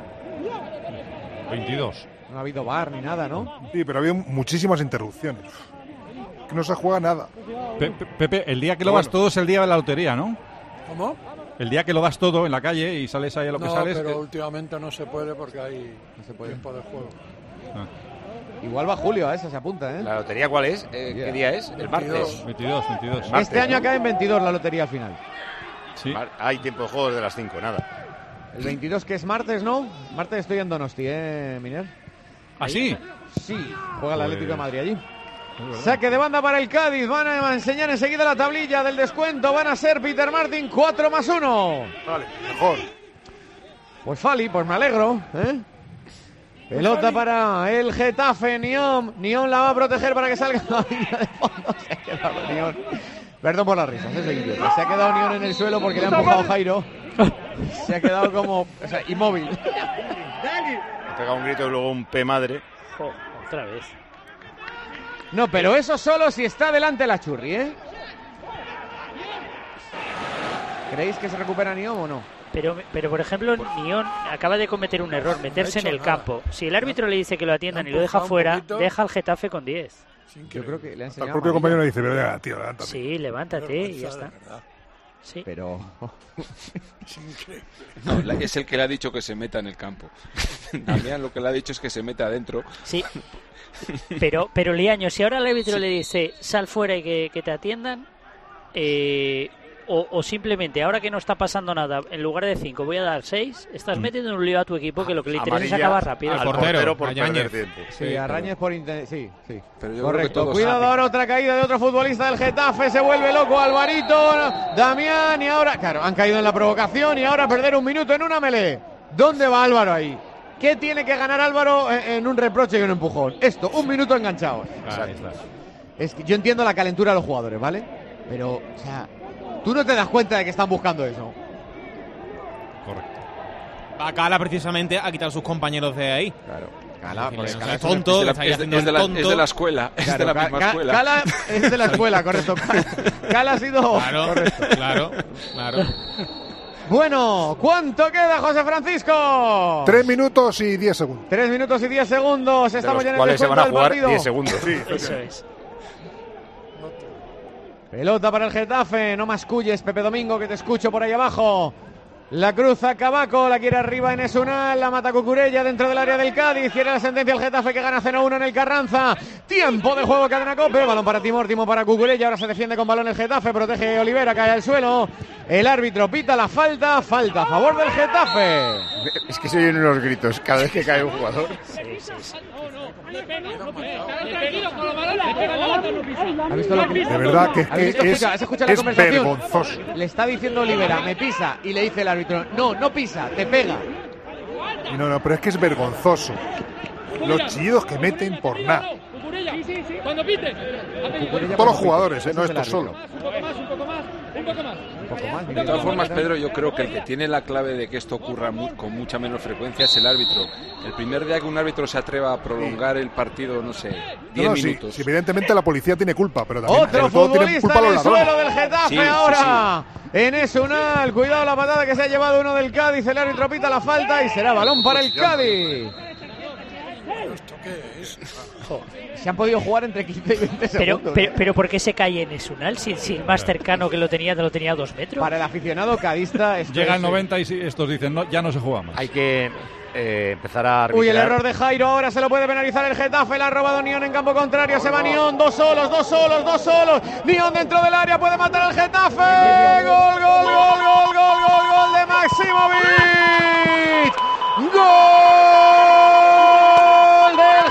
S18: veintidós.
S3: No ha habido bar ni nada, ¿no?
S18: Sí, pero había muchísimas interrupciones. Que no se juega nada.
S9: Pe- Pe- Pepe, el día que lo
S18: Bueno.
S9: vas todo es el día de la lotería, ¿no?
S5: ¿Cómo?
S9: El día que lo das todo en la calle y sales ahí a lo que
S5: No,
S9: sales.
S5: pero
S9: eh,
S5: últimamente no se puede porque hay
S3: no se puede.
S5: tiempo de juego.
S9: ah.
S3: Igual va Julio a esa, se apunta, ¿eh?
S1: ¿La lotería cuál es? Eh, ¿Qué día es? El martes.
S9: veintidós, veintidós.
S1: El martes,
S3: Este año
S1: ¿no?
S3: cae en veintidós la lotería al final.
S9: Sí.
S1: Mar- Hay tiempo de juego desde las cinco, nada.
S3: El veintidós que es martes, ¿no? Martes estoy en Donosti, ¿eh, Miner?
S9: ¿Ah, sí?
S3: Sí, juega el
S9: Pues-
S3: Atlético de Madrid allí.
S9: Es verdad.
S3: Saque de banda para el Cádiz. Van a enseñar enseguida la tablilla del descuento. Van a ser Peter Martin cuatro más uno.
S18: Vale, mejor.
S3: Pues Fali, pues me alegro, ¿eh? Pelota para el Getafe, Niom. Niom la va a proteger para que salga a la línea de fondo. Se ha quedado Niom. Perdón por las risas, es el idiota. Se ha quedado Niom en el suelo porque le ha empujado Jairo. Se ha quedado como, o sea, inmóvil.
S1: Ha pegado un grito y luego un P madre.
S11: Oh, otra vez.
S3: No, pero eso solo si está delante la Churri, ¿eh? ¿Creéis que se recupera Niom o no?
S11: Pero, pero por ejemplo, Nión acaba de cometer un error, meterse en
S5: hecho
S11: el
S5: nada.
S11: campo. Si el árbitro le dice que lo atiendan
S5: Le
S11: y
S5: ha
S11: lo deja
S5: empujado un
S11: fuera,
S5: poquito.
S11: deja al Getafe con diez.
S3: Yo creo que le ha
S18: El
S3: enseñado
S18: propio
S3: amarilla.
S18: compañero dice, pero venga, tío, levántate.
S11: Sí, levántate y ya está.
S5: ¿Verdad?
S11: Sí.
S3: Pero...
S5: Es increíble.
S7: No, la- es el que le ha dicho que se meta en el campo. Damián lo que le ha dicho es que se meta adentro.
S11: Sí. Pero, pero Liaño, si ahora el árbitro le dice sal fuera y que, que te atiendan, eh, o, o simplemente ahora que no está pasando nada, en lugar de cinco voy a dar seis, estás metiendo en un lío a tu equipo que lo que le interesa es
S1: Amarilla
S11: acabar rápido.
S1: al
S8: Al portero,
S1: portero por
S8: a Yáñez.
S1: perder tiempo.
S3: Sí, Arrañez por inter... Sí, sí.
S7: Pero yo creo que
S3: Correcto.
S7: todos
S3: Cuidado
S7: saben.
S3: ahora, otra caída de otro futbolista del Getafe. Se vuelve loco Alvarito. Damián y ahora... Claro, han caído en la provocación y ahora perder un minuto en una melee. ¿Dónde va Álvaro ahí? ¿Qué tiene que ganar Álvaro en, en un reproche y un empujón? Esto, un minuto enganchados.
S9: Ahí está.
S3: Es que yo entiendo la calentura de los jugadores, ¿vale? Pero, o sea, tú no te das cuenta de que están buscando eso.
S9: Correcto.
S8: Va Cala precisamente a quitar a sus compañeros de ahí.
S3: Claro. Cala,
S8: Es
S3: porque
S8: que
S3: Cala
S8: es
S3: es un-
S8: tonto,
S7: Es de
S8: le
S7: la,
S8: está ahí
S7: es de-
S8: haciendo
S7: es de
S8: el
S7: la-
S8: tonto.
S7: es de la escuela. Es
S3: Claro,
S7: de la
S3: Ca-
S7: misma
S3: Ca-
S7: escuela.
S3: Cala es de la escuela, correcto. Cala ha sido...
S8: Claro,
S3: Correcto.
S8: claro, claro.
S3: Bueno, ¿cuánto queda, José Francisco?
S18: Tres minutos y diez segundos.
S3: Tres minutos y diez segundos.
S1: De
S3: Estamos
S1: los
S3: ya en el
S1: cuales se van
S3: descuento
S1: a
S3: del
S1: jugar
S3: partido.
S1: diez segundos.
S11: Eso es.
S3: Pelota para el Getafe. No masculles, Pepe Domingo, que te escucho por ahí abajo. La cruza Cabaco, la quiere arriba en Esunal, la mata Cucurella dentro del área del Cádiz. Quiere la sentencia el Getafe que gana cero uno en el Carranza. Tiempo de juego, Cadena COPE. Balón para Timor, Timor para Cucurella. Ahora se defiende con balón el Getafe. Protege Olivera, cae al suelo. El árbitro pita la falta. Falta a favor del Getafe.
S1: Es que se oyen unos gritos cada vez que cae un jugador.
S3: ¿Ha visto lo que...
S18: De verdad que, que
S3: visto?
S18: es,
S3: Escucha, se escucha la
S18: es
S3: conversación.
S18: vergonzoso.
S3: Le está diciendo Olivera, me pisa. Y le dice el árbitro, no, no pisa, te pega.
S18: Y no, no, pero es que es vergonzoso. Los chillidos que meten por nada.
S6: Cuando pite.
S18: Todos los jugadores, ¿eh? No estos solo.
S6: Un poco más, un poco más, un poco más.
S7: De todas formas, Pedro, yo creo que el que tiene la clave de que esto ocurra mu con mucha menos frecuencia es el árbitro. El primer día que un árbitro se atreva a prolongar el partido, no sé, diez
S18: No, no,
S7: minutos.
S18: sí, sí, evidentemente la policía tiene culpa, pero también
S3: Otro
S18: sobre todo tienen
S3: futbolista
S18: culpa
S3: en
S18: los
S3: el
S18: ladrones.
S3: suelo del Getafe
S7: Sí, sí,
S3: ahora. En Esunal, cuidado la patada que se ha llevado uno del Cádiz. El árbitro pita la falta y será balón para el Cádiz.
S5: ¿Esto qué es?
S3: Se han podido jugar entre quince y veinte
S11: Pero,
S3: segundos.
S11: pero, pero ¿por qué se cae en Esunal? Si, si el más cercano que lo tenía, lo tenía a dos metros.
S3: Para el aficionado cadista... esto
S9: Llega
S3: es-
S9: el noventa y si- estos dicen, no, ya no se juega más.
S1: Hay que eh, empezar a arbitrar.
S3: Uy, el error de Jairo, ahora se lo puede penalizar el Getafe, la ha robado Nión en campo contrario, se va Nión, dos solos, dos solos, dos solos, Nión dentro del área, puede matar al Getafe, gol, gol, gol, gol, gol, gol, gol de Maximovic, gol del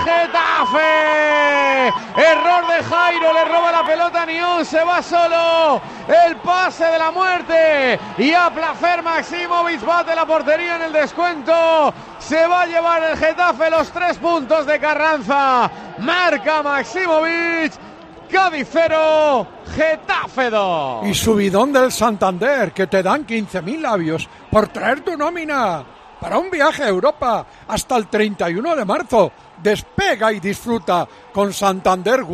S3: Getafe, error de Jairo, le roba la pelota a Nión, se va solo, el pase de la muerte, y a placer Maximovic bate la portería en el descuento, se va a llevar el Getafe los tres puntos de Carranza, marca Maximovic, Cádiz cero, Getafe dos.
S5: Y subidón del Santander, que te dan quince mil labios por traer tu nómina para un viaje a Europa hasta el treinta y uno de marzo. Despega y disfruta con Santander.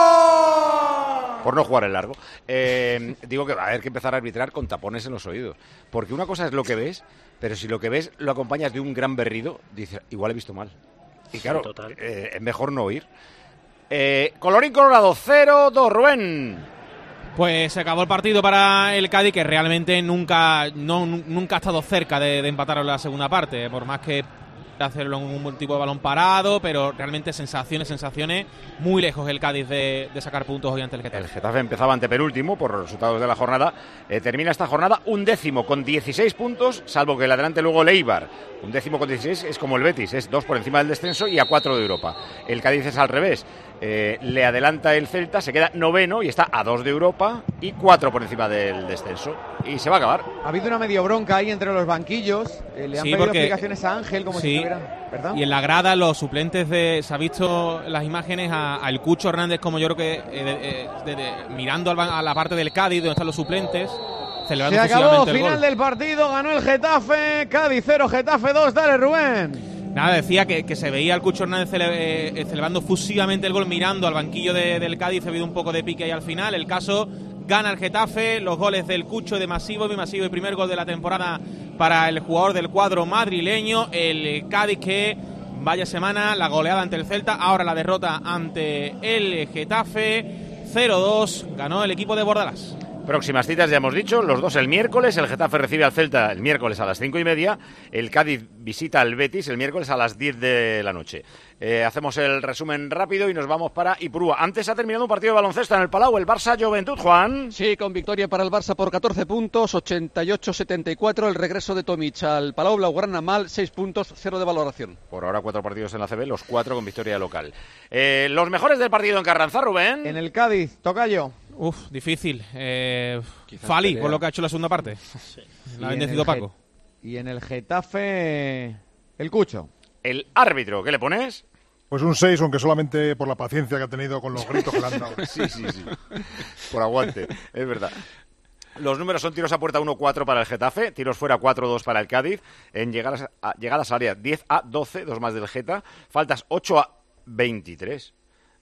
S5: ¡Guau!
S1: Por no jugar el largo. Eh, digo que va a haber que empezar a arbitrar con tapones en los oídos. Porque una cosa es lo que ves, pero si lo que ves lo acompañas de un gran berrido, dices, igual he visto mal. Y claro, eh, es mejor no oír. Eh, colorín colorado, cero dos, Rubén.
S8: Pues se acabó el partido para el Cádiz, que realmente nunca no, nunca ha estado cerca de, de empatar en la segunda parte, por más que hacerlo en un tipo de balón parado, pero realmente sensaciones, sensaciones, muy lejos el Cádiz de, de sacar puntos hoy ante el Getafe.
S1: El Getafe empezaba antepenúltimo por los resultados de la jornada. Eh, termina esta jornada un décimo con dieciséis puntos, salvo que el adelante luego el Eibar. Un décimo con dieciséis es como el Betis, es dos por encima del descenso y a cuatro de Europa. El Cádiz es al revés. Eh, le adelanta el Celta, se queda noveno y está a dos de Europa y cuatro por encima del descenso. Y se va a acabar.
S3: Ha habido una medio bronca ahí entre los banquillos. Eh, le han
S8: Sí,
S3: pedido
S8: porque-
S3: explicaciones a Ángel como
S8: Sí.
S3: si estuviera, ¿verdad?
S8: Y en la grada los suplentes de... Se ha visto las imágenes a, a el Cucho Hernández como yo creo que eh, de- eh, de- de- mirando al ban- a la parte del Cádiz donde están los suplentes, celebrando
S3: Se acabó,
S8: efusivamente el
S3: final
S8: gol.
S3: del partido, ganó el Getafe, Cádiz cero, Getafe dos, dale Rubén.
S8: Nada, decía que, que se veía al Cucho Hernández cele- eh, celebrando fusivamente el gol, mirando al banquillo de- del Cádiz. Ha habido un poco de pique ahí al final. El caso, gana el Getafe, los goles del Cucho de Masivo, y Masivo, el primer gol de la temporada para el jugador del cuadro madrileño. El Cádiz que, vaya semana, la goleada ante el Celta, ahora la derrota ante el Getafe. cero dos, ganó el equipo de Bordalás.
S1: Próximas citas ya hemos dicho, los dos el miércoles, el Getafe recibe al Celta el miércoles a las cinco y media, el Cádiz visita al Betis el miércoles a las diez de la noche. Eh, hacemos el resumen rápido y nos vamos para Ipurúa. Antes ha terminado un partido de baloncesto en el Palau, el Barça Juventud, Juan.
S19: Sí, con victoria para el Barça por catorce puntos, ochenta y ocho setenta y cuatro, el regreso de Tomic al Palau Blaugrana mal, seis puntos, cero de valoración.
S1: Por ahora cuatro partidos en la C B, los cuatro con victoria local. Eh, los mejores del partido en Carranza, Rubén.
S3: En el Cádiz, tocayo.
S8: Uf, difícil. Eh, Fali,
S3: pelea.
S8: por lo que ha hecho la segunda parte. La ha bendecido Paco.
S3: Y en el Getafe, el Cucho.
S1: El árbitro, ¿qué le pones?
S18: Pues un seis, aunque solamente por la paciencia que ha tenido con los gritos que le han dado.
S1: Sí, sí, sí. Por aguante, es verdad. Los números son tiros a puerta uno cuatro para el Getafe, tiros fuera cuatro dos para el Cádiz, en llegadas a, llegadas a área diez a doce, dos más del Geta, faltas ocho a veintitrés.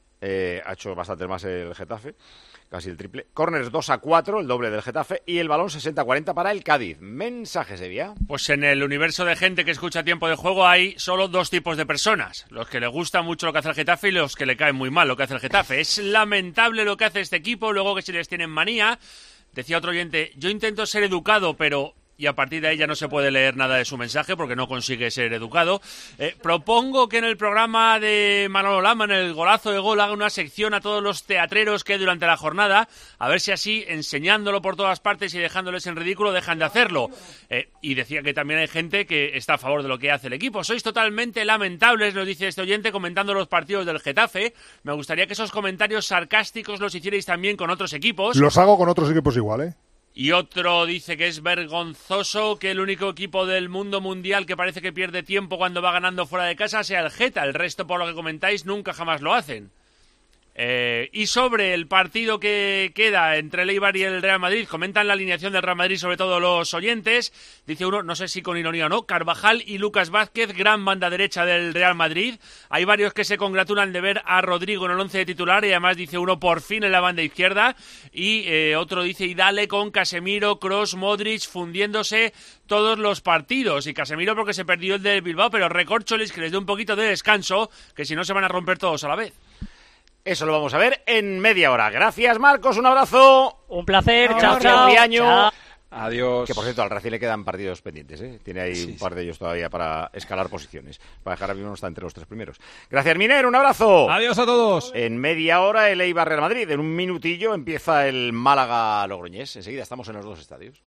S1: Eh, ha hecho bastante más el Getafe, casi el triple. Corners dos a cuatro, el doble del Getafe, y el balón sesenta a cuarenta para el Cádiz. Mensajes de vía.
S15: Pues en el universo de gente que escucha Tiempo de Juego hay solo dos tipos de personas. Los que le gusta mucho lo que hace el Getafe y los que le caen muy mal lo que hace el Getafe. Es lamentable lo que hace este equipo, luego que se les tienen manía. Decía otro oyente, yo intento ser educado, pero y a partir de ahí ya no se puede leer nada de su mensaje porque no consigue ser educado. Eh, propongo que en el programa de Manolo Lama, en el Golazo de Gol, haga una sección a todos los teatreros que hay durante la jornada, a ver si así, enseñándolo por todas partes y dejándoles en ridículo, dejan de hacerlo. Eh, y decía que también hay gente que está a favor de lo que hace el equipo. Sois totalmente lamentables, nos dice este oyente, comentando los partidos del Getafe. Me gustaría que esos comentarios sarcásticos los hicierais también con otros equipos.
S18: Los hago con otros equipos igual, ¿eh?
S15: Y otro dice que es vergonzoso que el único equipo del mundo mundial que parece que pierde tiempo cuando va ganando fuera de casa sea el Geta. El resto, por lo que comentáis, nunca jamás lo hacen. Eh, y sobre el partido que queda entre el Eibar y el Real Madrid, comentan la alineación del Real Madrid, sobre todo los oyentes. Dice uno, no sé si con ironía o no, Carvajal y Lucas Vázquez, gran banda derecha del Real Madrid. Hay varios que se congratulan de ver a Rodrigo en el once de titular y además dice uno, por fin en la banda izquierda. Y eh, otro dice, y dale con Casemiro, Kroos, Modric, fundiéndose todos los partidos. Y Casemiro porque se perdió el del Bilbao, pero recórcholes que les dé un poquito de descanso, que si no se van a romper todos a la vez.
S1: Eso lo vamos a ver en media hora. Gracias, Marcos, un abrazo.
S11: Un placer, chao,
S1: Gracias,
S11: chao.
S1: Riaño.
S11: Chao.
S7: Adiós.
S1: Que por cierto, al Racing le quedan partidos pendientes, ¿eh? Tiene ahí
S7: Sí,
S1: un par de ellos todavía para escalar posiciones. Para dejar a mismo no está entre los tres primeros. Gracias, Miner, un abrazo.
S9: Adiós a todos.
S1: En media hora el Eibar Real Madrid. En un minutillo empieza el Málaga Logroñés. Enseguida estamos en los dos estadios.